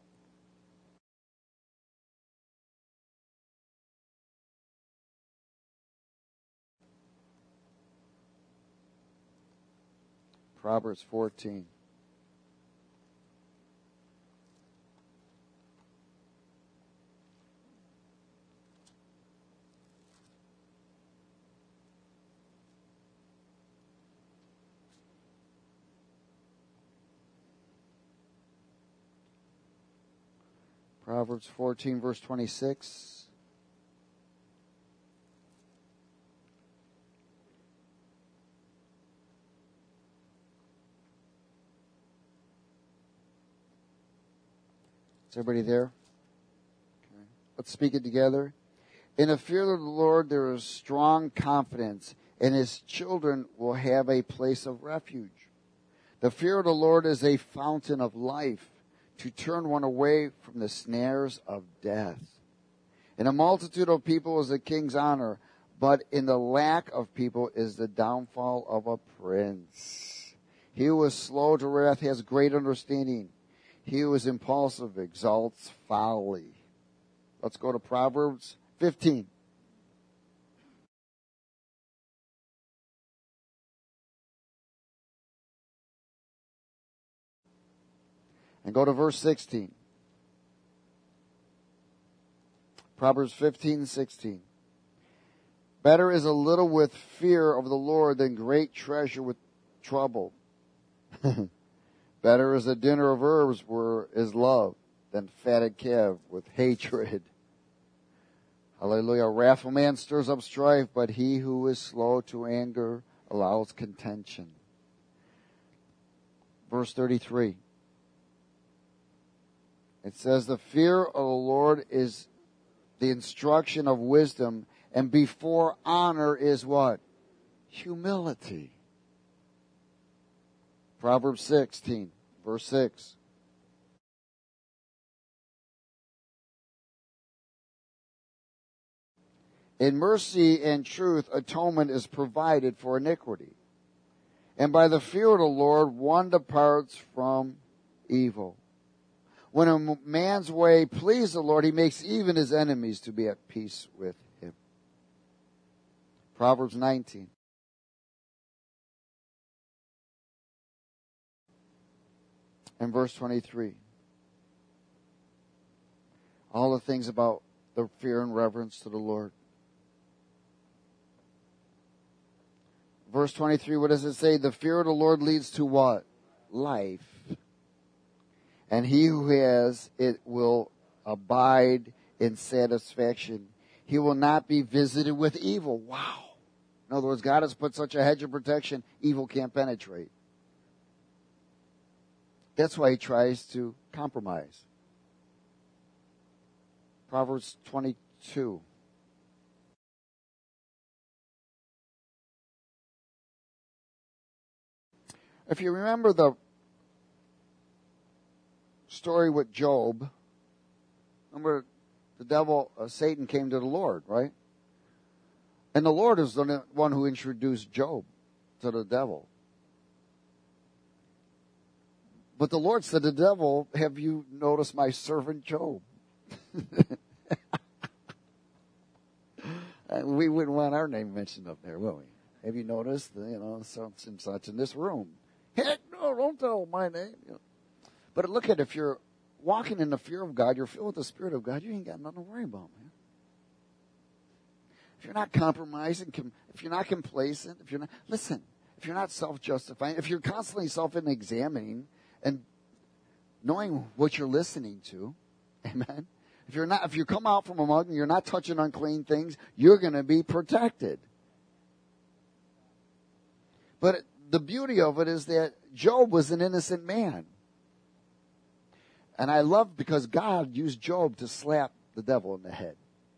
Proverbs fourteen. Proverbs fourteen, verse twenty-six. Is everybody there? Okay. Let's speak it together. In the fear of the Lord there is strong confidence, and his children will have a place of refuge. The fear of the Lord is a fountain of life, to turn one away from the snares of death. In a multitude of people is a king's honor, but in the lack of people is the downfall of a prince. He who is slow to wrath has great understanding. He who is impulsive exalts folly. Let's go to Proverbs fifteen. And go to verse sixteen. Proverbs fifteen, sixteen. Better is a little with fear of the Lord than great treasure with trouble. Better is a dinner of herbs where is love than fatted calf with hatred. Hallelujah. A wrathful man stirs up strife, but he who is slow to anger allows contention. Verse thirty-three. It says, the fear of the Lord is the instruction of wisdom, and before honor is what? Humility. Proverbs sixteen, verse six. In mercy and truth, atonement is provided for iniquity. And by the fear of the Lord, one departs from evil. When a man's way pleases the Lord, he makes even his enemies to be at peace with him. Proverbs nineteen. And verse twenty-three. All the things about the fear and reverence to the Lord. Verse twenty-three, what does it say? The fear of the Lord leads to what? Life. And he who has it will abide in satisfaction. He will not be visited with evil. Wow. In other words, God has put such a hedge of protection, evil can't penetrate. That's why he tries to compromise. Proverbs twenty-two. If you remember the story with Job, remember the devil, uh, Satan came to the Lord, right? And the Lord is the one who introduced Job to the devil. But the Lord said to the devil, have you noticed my servant Job? We wouldn't want our name mentioned up there, will we? Have you noticed, you know, such and such in this room? Heck no, don't tell my name. You know. But look at, if you're walking in the fear of God, you're filled with the Spirit of God, you ain't got nothing to worry about, man. If you're not compromising, if you're not complacent, if you're not, listen, if you're not self-justifying, if you're constantly self-examining and knowing what you're listening to, amen. If you're not, if you come out from among them, you're not touching unclean things, you're going to be protected. But the beauty of it is that Job was an innocent man. And I love because God used Job to slap the devil in the head.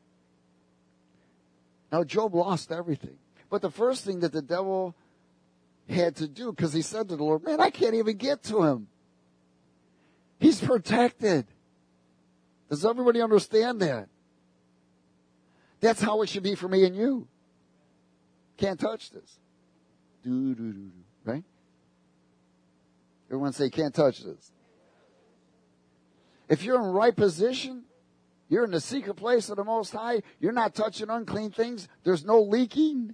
Now, Job lost everything. But the first thing that the devil had to do, because he said to the Lord, man, I can't even get to him. He's protected. Does everybody understand that? That's how it should be for me and you. Can't touch this. Do, do, do, do. Right? Everyone say, can't touch this. If you're in right position, you're in the secret place of the Most High, you're not touching unclean things, there's no leaking,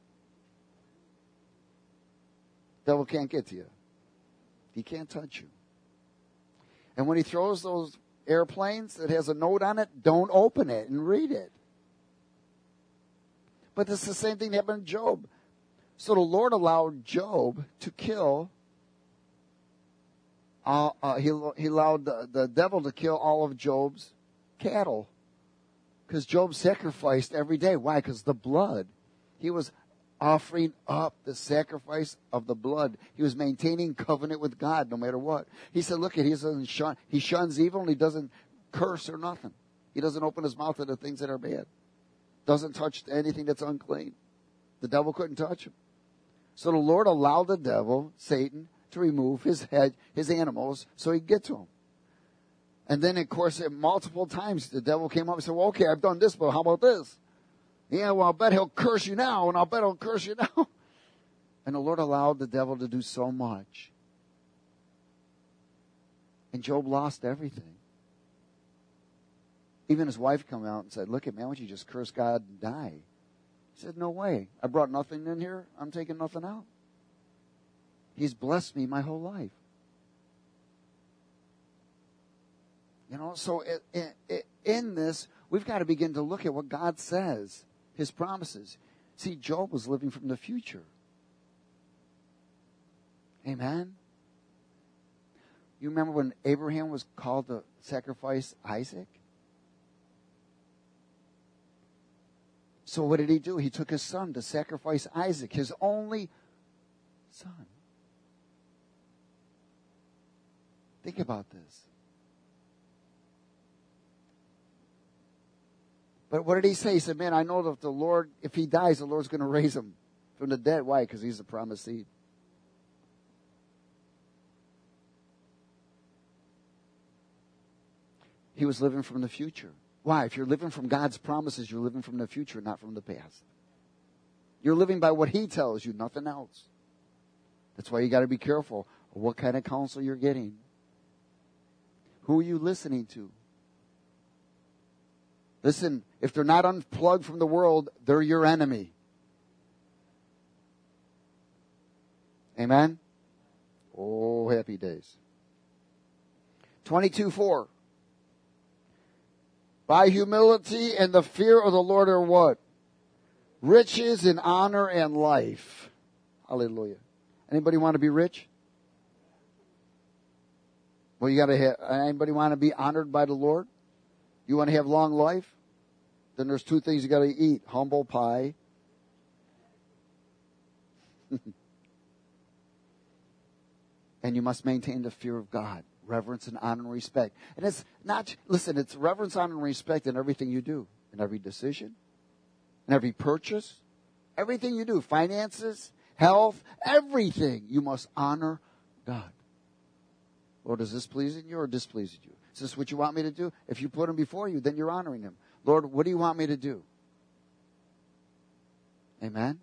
devil can't get to you. He can't touch you. And when he throws those airplanes that has a note on it, don't open it and read it. But this is the same thing that happened to Job. So the Lord allowed Job to kill, uh, uh, he, he allowed the, the devil to kill all of Job's cattle. Because Job sacrificed every day. Why? Because the blood. He was offering up the sacrifice of the blood. He was maintaining covenant with God no matter what. He said, look, he doesn't shun, he shuns evil and he doesn't curse or nothing. He doesn't open his mouth to the things that are bad. Doesn't touch anything that's unclean. The devil couldn't touch him. So the Lord allowed the devil, Satan, to remove his head, his animals, so he'd get to him. And then, of course, multiple times the devil came up and said, well, okay, I've done this, but how about this? Yeah, well, I'll bet he'll curse you now, and I'll bet he'll curse you now. And the Lord allowed the devil to do so much. And Job lost everything. Even his wife came out and said, look, man, why don't you just curse God and die? He said, no way. I brought nothing in here. I'm taking nothing out. He's blessed me my whole life. You know, so it, it, it, in this, we've got to begin to look at what God says, His promises. See, Job was living from the future. Amen? You remember when Abraham was called to sacrifice Isaac? So what did he do? He took his son to sacrifice Isaac, his only son. Think about this. But what did he say? He said, man, I know that the Lord, if he dies, the Lord's going to raise him from the dead. Why? Because he's the promised seed. He was living from the future. Why? If you're living from God's promises, you're living from the future, not from the past. You're living by what He tells you, nothing else. That's why you got to be careful of what kind of counsel you're getting. Who are you listening to? Listen, if they're not unplugged from the world, they're your enemy. Amen? Oh, happy days. twenty-two four. By humility and the fear of the Lord are what? Riches and honor and life. Hallelujah. Anybody want to be rich? Well, you got to have, anybody want to be honored by the Lord? You want to have long life? Then there's two things you got to eat. Humble pie. And you must maintain the fear of God. Reverence and honor and respect. And it's not, listen, it's reverence, honor, and respect in everything you do. In every decision. In every purchase. Everything you do. Finances, health, everything. You must honor God. Lord, is this pleasing you or displeasing you? Is this what you want me to do? If you put Him before you, then you're honoring Him. Lord, what do you want me to do? Amen?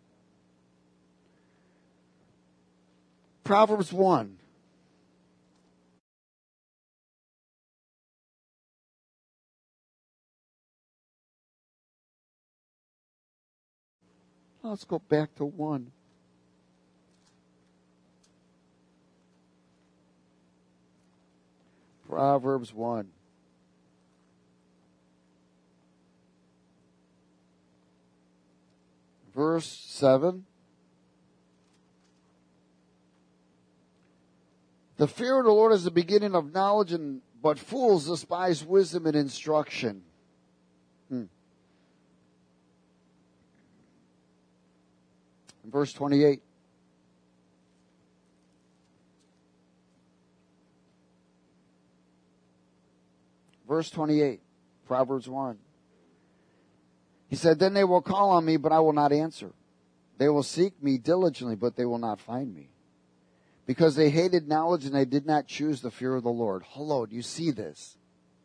Proverbs one. Let's go back to one. Proverbs one. Verse seven. The fear of the Lord is the beginning of knowledge, and but fools despise wisdom and instruction. Hmm. Verse twenty-eight. Verse twenty-eight, Proverbs one. He said, then they will call on me, but I will not answer. They will seek me diligently, but they will not find me. Because they hated knowledge and they did not choose the fear of the Lord. Hello, do you see this?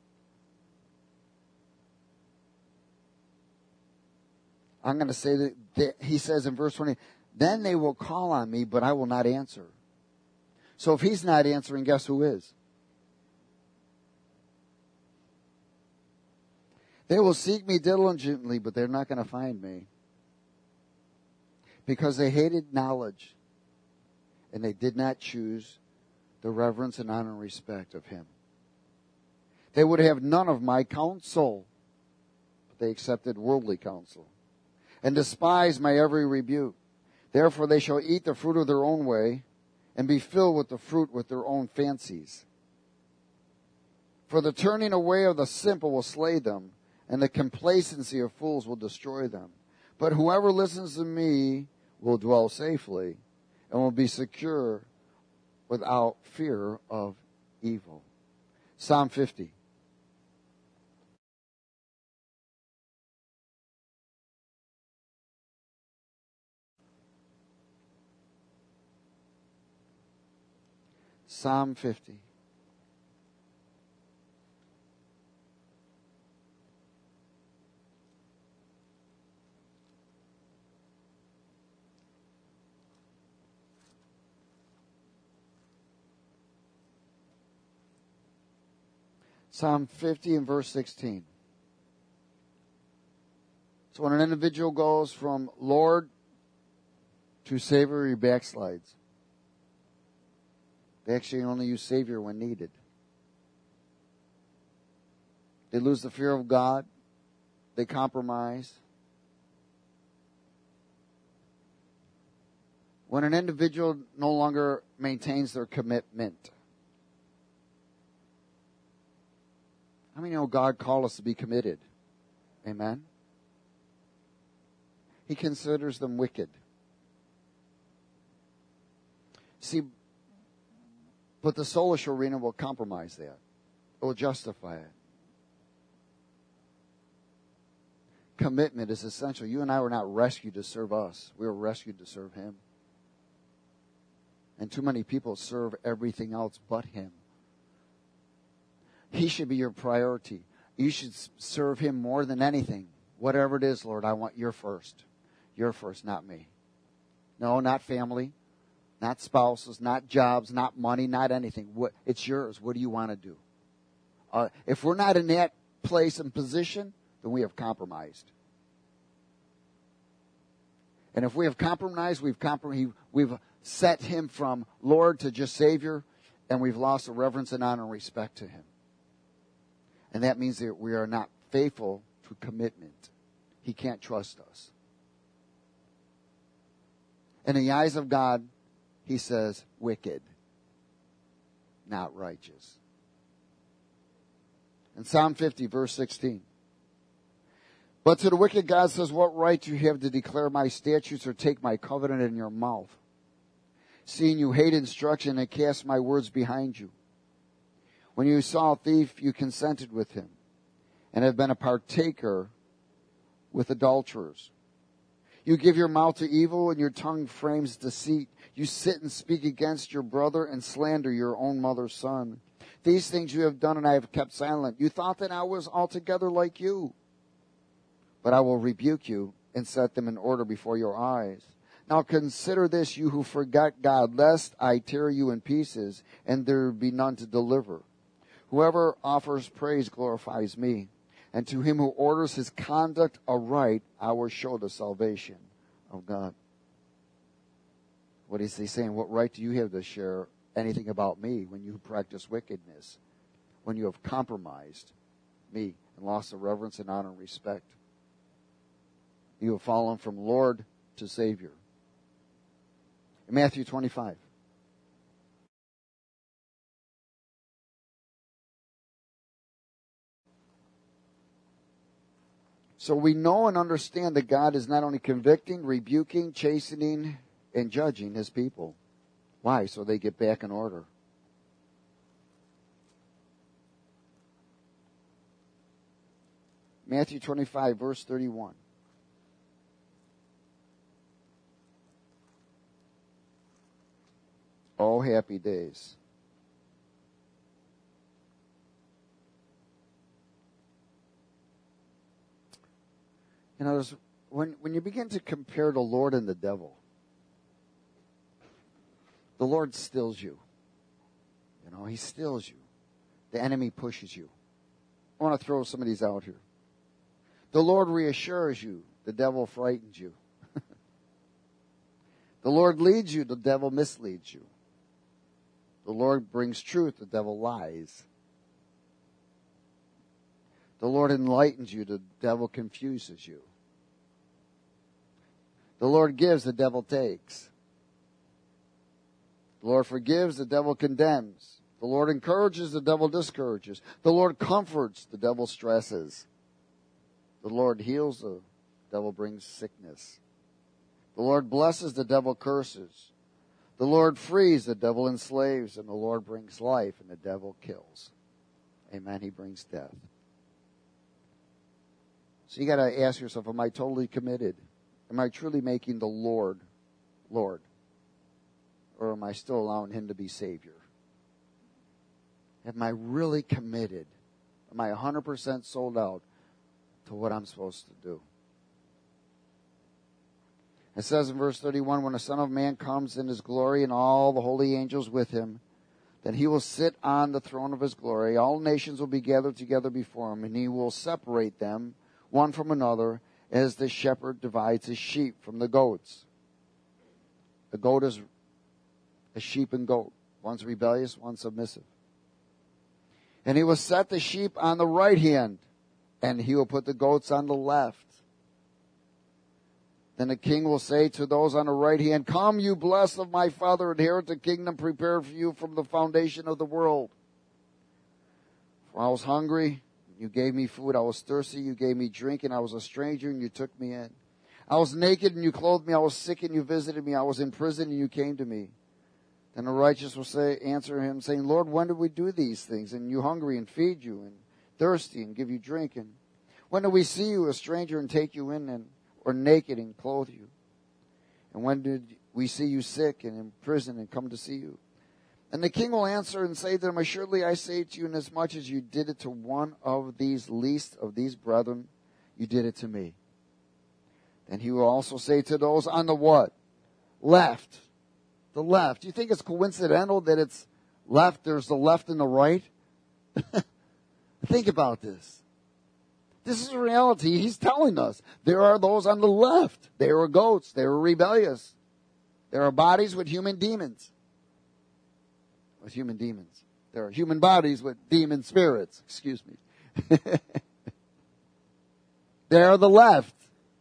I'm going to say that, that he says in verse twenty, then they will call on me, but I will not answer. So if he's not answering, guess who is? They will seek me diligently, but they're not going to find me. Because they hated knowledge, and they did not choose the reverence and honor and respect of Him. They would have none of my counsel, but they accepted worldly counsel, and despised my every rebuke. Therefore they shall eat the fruit of their own way, and be filled with the fruit with their own fancies. For the turning away of the simple will slay them, and the complacency of fools will destroy them. But whoever listens to me will dwell safely and will be secure without fear of evil. Psalm fifty. Psalm fifty. Psalm fifty and verse sixteen. So when an individual goes from Lord to Savior, he backslides. They actually only use Savior when needed. They lose the fear of God. They compromise. When an individual no longer maintains their commitment. How many know God called us to be committed? Amen? He considers them wicked. See, but the soulish arena will compromise that. It will justify it. Commitment is essential. You and I were not rescued to serve us. We were rescued to serve Him. And too many people serve everything else but Him. He should be your priority. You should serve Him more than anything. Whatever it is, Lord, I want Your first. Your first, not me. No, not family, not spouses, not jobs, not money, not anything. What, it's Yours. What do you want to do? Uh, if we're not in that place and position, then we have compromised. And if we have compromised, we've comprom- we've set Him from Lord to just Savior, and we've lost the reverence and honor and respect to Him. And that means that we are not faithful to commitment. He can't trust us. In the eyes of God, He says, wicked, not righteous. In Psalm fifty, verse sixteen. But to the wicked God says, what right do you have to declare my statutes or take my covenant in your mouth? Seeing you hate instruction and cast my words behind you. When you saw a thief, you consented with him, and have been a partaker with adulterers. You give your mouth to evil, and your tongue frames deceit. You sit and speak against your brother and slander your own mother's son. These things you have done, and I have kept silent. You thought that I was altogether like you. But I will rebuke you and set them in order before your eyes. Now consider this, you who forget God, lest I tear you in pieces, and there be none to deliver. Whoever offers praise glorifies me, and to him who orders his conduct aright, I will show the salvation of God. What is he saying? What right do you have to share anything about me when you practice wickedness, when you have compromised me and lost the reverence and honor and respect? You have fallen from Lord to Savior. In Matthew twenty-five. So we know and understand that God is not only convicting, rebuking, chastening, and judging His people. Why? So they get back in order. Matthew twenty-five, verse thirty-one. Oh, happy days. You know, when, when you begin to compare the Lord and the devil, the Lord stills you. You know, He stills you. The enemy pushes you. I want to throw some of these out here. The Lord reassures you. The devil frightens you. The Lord leads you. The devil misleads you. The Lord brings truth. The devil lies. The Lord enlightens you. The devil confuses you. The Lord gives. The devil takes. The Lord forgives. The devil condemns. The Lord encourages, the devil discourages. The Lord comforts, the devil stresses. The Lord heals, the devil brings sickness. The Lord blesses, the devil curses. The Lord frees, the devil enslaves, and the Lord brings life, and the devil kills. Amen. He brings death. So you got to ask yourself, am I totally committed? Am I truly making the Lord Lord? Or am I still allowing him to be Savior? Am I really committed? Am I one hundred percent sold out to what I'm supposed to do? It says in verse thirty-one, when the Son of Man comes in his glory and all the holy angels with him, then he will sit on the throne of his glory. All nations will be gathered together before him, and he will separate them one from another, as the shepherd divides his sheep from the goats. A goat is a sheep and goat. One's rebellious, one's submissive. And he will set the sheep on the right hand, and he will put the goats on the left. Then the king will say to those on the right hand, come, you blessed of my Father, inherit the kingdom prepared for you from the foundation of the world. For I was hungry, you gave me food. I was thirsty, you gave me drink, and I was a stranger, and you took me in. I was naked, and you clothed me. I was sick, and you visited me. I was in prison, and you came to me. Then the righteous will say, answer him, saying, Lord, when did we do these things? And you hungry, and feed you, and thirsty, and give you drink? And when did we see you a stranger, and take you in, and or naked, and clothe you? And when did we see you sick, and in prison, and come to see you? And the king will answer and say to them, assuredly I say to you, inasmuch as you did it to one of these least of these brethren, you did it to me. Then he will also say to those on the what? Left. The left. Do you think it's coincidental that it's left? There's the left and the right? Think about this. This is a reality. He's telling us. There are those on the left. They are goats. They are rebellious. There are bodies with human demons. With human demons. There are human bodies with demon spirits. Excuse me. They are the left.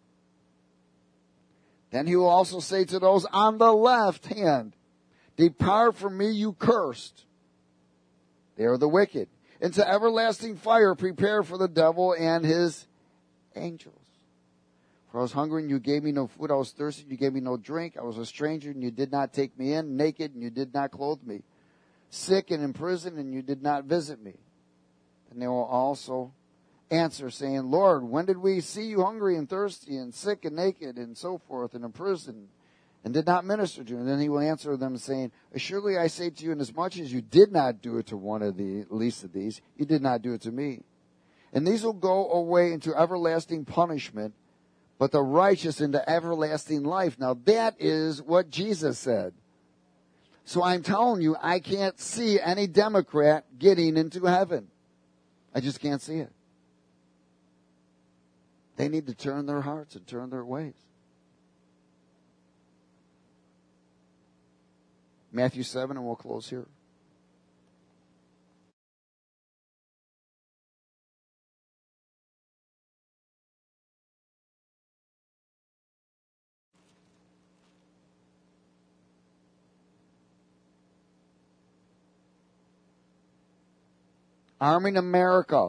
Then he will also say to those on the left hand, depart from me, you cursed. They are the wicked. Into everlasting fire prepared for the devil and his angels. For I was hungry and you gave me no food. I was thirsty and you gave me no drink. I was a stranger and you did not take me in. Naked and you did not clothe me. Sick and in prison and you did not visit me. And they will also answer, saying, Lord, when did we see you hungry and thirsty and sick and naked and so forth and in prison and did not minister to you? And then he will answer them, saying, surely I say to you, inasmuch as you did not do it to one of the least of these, you did not do it to me. And these will go away into everlasting punishment, but the righteous into everlasting life. Now that is what Jesus said. So I'm telling you, I can't see any Democrat getting into heaven. I just can't see it. They need to turn their hearts and turn their ways. Matthew seven, and we'll close here. Arming America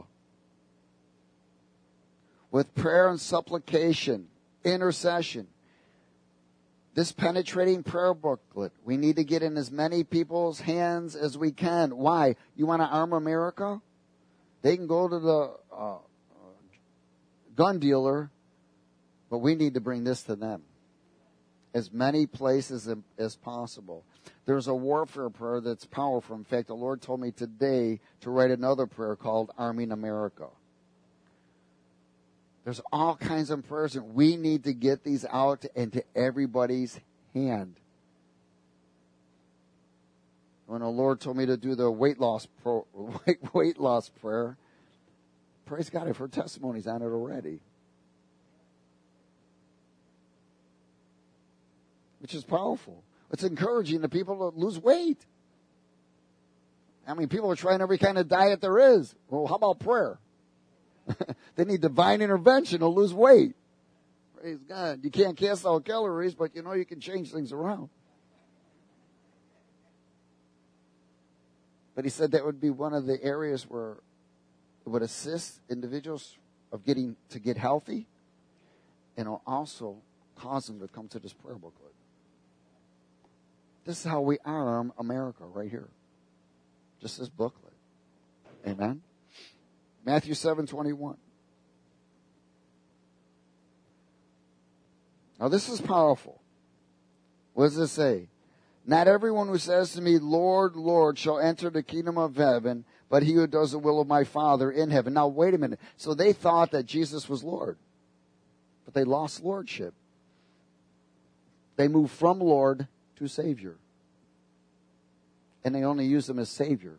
with prayer and supplication, intercession. This penetrating prayer booklet, we need to get in as many people's hands as we can. Why? You want to arm America? They can go to the uh, gun dealer, but we need to bring this to them. As many places as possible. There's a warfare prayer that's powerful. In fact, the Lord told me today to write another prayer called Arming America. There's all kinds of prayers, and we need to get these out into everybody's hand. When the Lord told me to do the weight loss pro, weight, weight loss prayer, praise God, I've heard testimonies on it already. Which is powerful. It's encouraging the people to lose weight. I mean, people are trying every kind of diet there is. Well, how about prayer? They need divine intervention to lose weight. Praise God. You can't cast out calories, but you know you can change things around. But he said that would be one of the areas where it would assist individuals of getting to get healthy, and it'll also cause them to come to this prayer booklet. This is how we arm America right here. Just this booklet. Amen. Matthew seven twenty-one. Now this is powerful. What does it say? Not everyone who says to me, Lord, Lord, shall enter the kingdom of heaven, but he who does the will of my Father in heaven. Now wait a minute. So they thought that Jesus was Lord, but they lost lordship. They moved from Lord to Savior. And they only used him as Savior.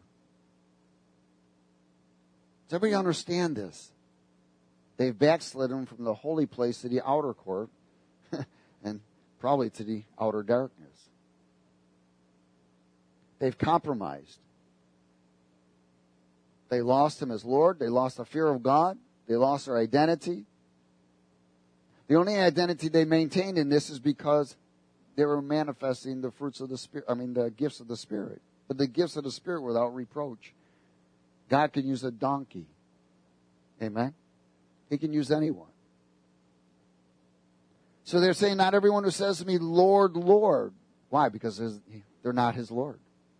Does everybody understand this? They've backslidden from the holy place to the outer court and probably to the outer darkness. They've compromised. They lost him as Lord. They lost the fear of God. They lost their identity. The only identity they maintained in this is because they were manifesting the fruits of the Spirit, I mean the gifts of the Spirit. But the gifts of the Spirit without reproach. God can use a donkey. Amen? He can use anyone. So they're saying, not everyone who says to me, Lord, Lord. Why? Because they're not his Lord.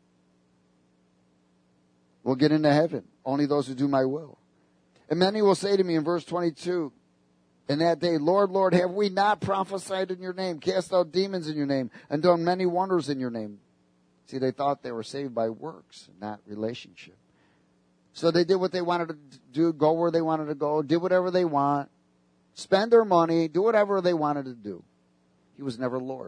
We'll get into heaven. Only those who do my will. And many will say to me in verse twenty-two, in that day, Lord, Lord, have we not prophesied in your name, cast out demons in your name, and done many wonders in your name? See, they thought they were saved by works, not relationship. So they did what they wanted to do, go where they wanted to go, did whatever they want, spend their money, do whatever they wanted to do. He was never Lord.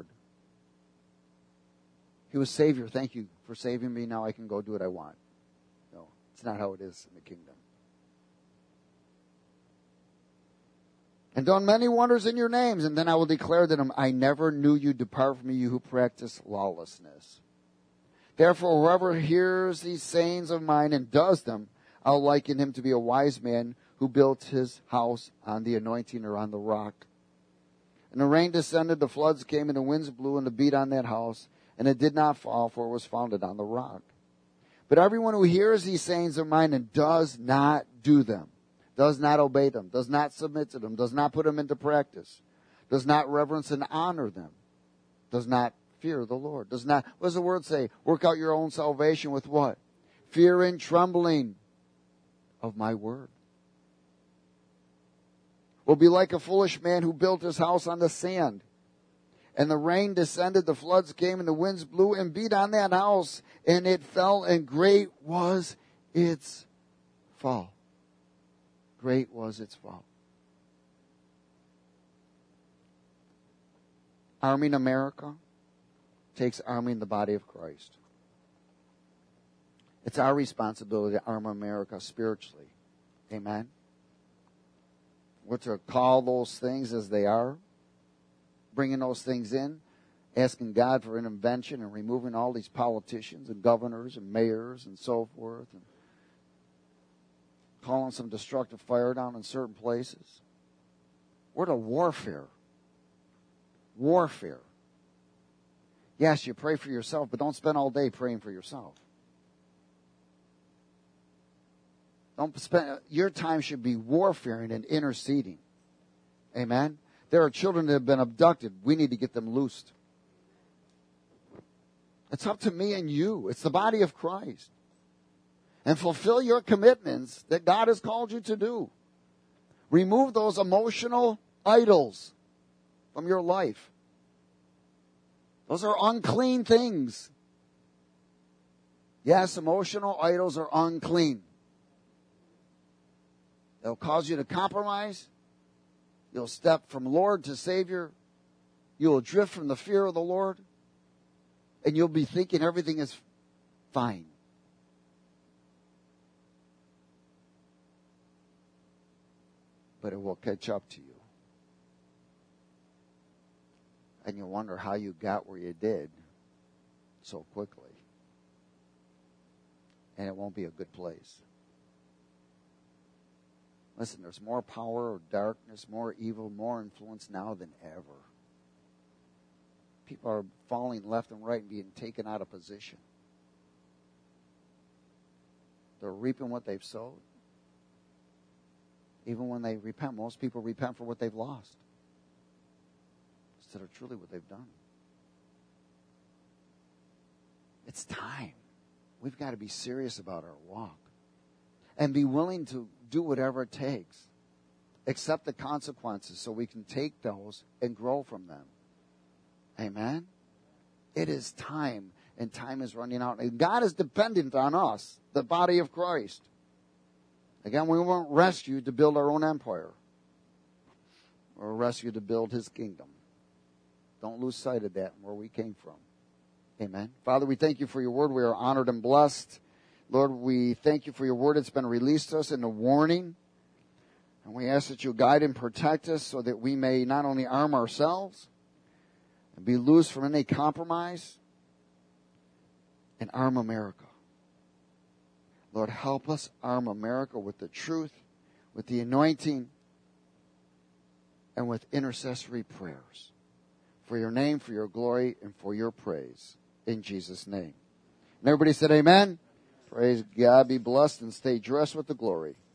He was Savior. Thank you for saving me. Now I can go do what I want. No, it's not how it is in the kingdom. And done many wonders in your names, and then I will declare to them, I never knew you. Depart from me, you who practice lawlessness. Therefore, whoever hears these sayings of mine and does them, I'll liken him to be a wise man who built his house on the anointing or on the rock. And the rain descended, the floods came, and the winds blew and the beat on that house, and it did not fall, for it was founded on the rock. But everyone who hears these sayings of mine and does not do them, does not obey them, does not submit to them, does not put them into practice, does not reverence and honor them, does not fear the Lord, does not, what does the word say? Work out your own salvation with what? Fear and trembling of my word. Will be like a foolish man who built his house on the sand. And the rain descended, the floods came, and the winds blew and beat on that house, and it fell, and great was its fall. Great was its fall. Arming America takes arming the body of Christ. It's our responsibility to arm America spiritually. Amen? We're to call those things as they are, bringing those things in, asking God for intervention and removing all these politicians and governors and mayors and so forth, and calling some destructive fire down in certain places. We're to warfare. Warfare. Yes, you pray for yourself, but don't spend all day praying for yourself. Don't spend, your time should be warfaring and interceding. Amen? There are children that have been abducted. We need to get them loosed. It's up to me and you. It's the body of Christ. And fulfill your commitments that God has called you to do. Remove those emotional idols from your life. Those are unclean things. Yes, emotional idols are unclean. They'll cause you to compromise. You'll step from Lord to Savior. You'll drift from the fear of the Lord. And you'll be thinking everything is fine. But it will catch up to you. And you'll wonder how you got where you did so quickly. And it won't be a good place. Listen, there's more power of darkness, more evil, more influence now than ever. People are falling left and right and being taken out of position. They're reaping what they've sowed. Even when they repent, most people repent for what they've lost instead of truly what they've done. It's time. We've got to be serious about our walk and be willing to do whatever it takes. Accept the consequences so we can take those and grow from them. Amen? It is time, and time is running out. And God is dependent on us, the body of Christ. Again, we weren't rescued to build our own empire. We're rescued to build His kingdom. Don't lose sight of that and where we came from. Amen. Father, we thank you for your word. We are honored and blessed. Lord, we thank you for your word that's been released to us in a warning. And we ask that you guide and protect us so that we may not only arm ourselves and be loose from any compromise and arm America. Lord, help us arm America with the truth, with the anointing, and with intercessory prayers. For your name, for your glory, and for your praise. In Jesus' name. And everybody said amen. Praise God. Be blessed and stay dressed with the glory.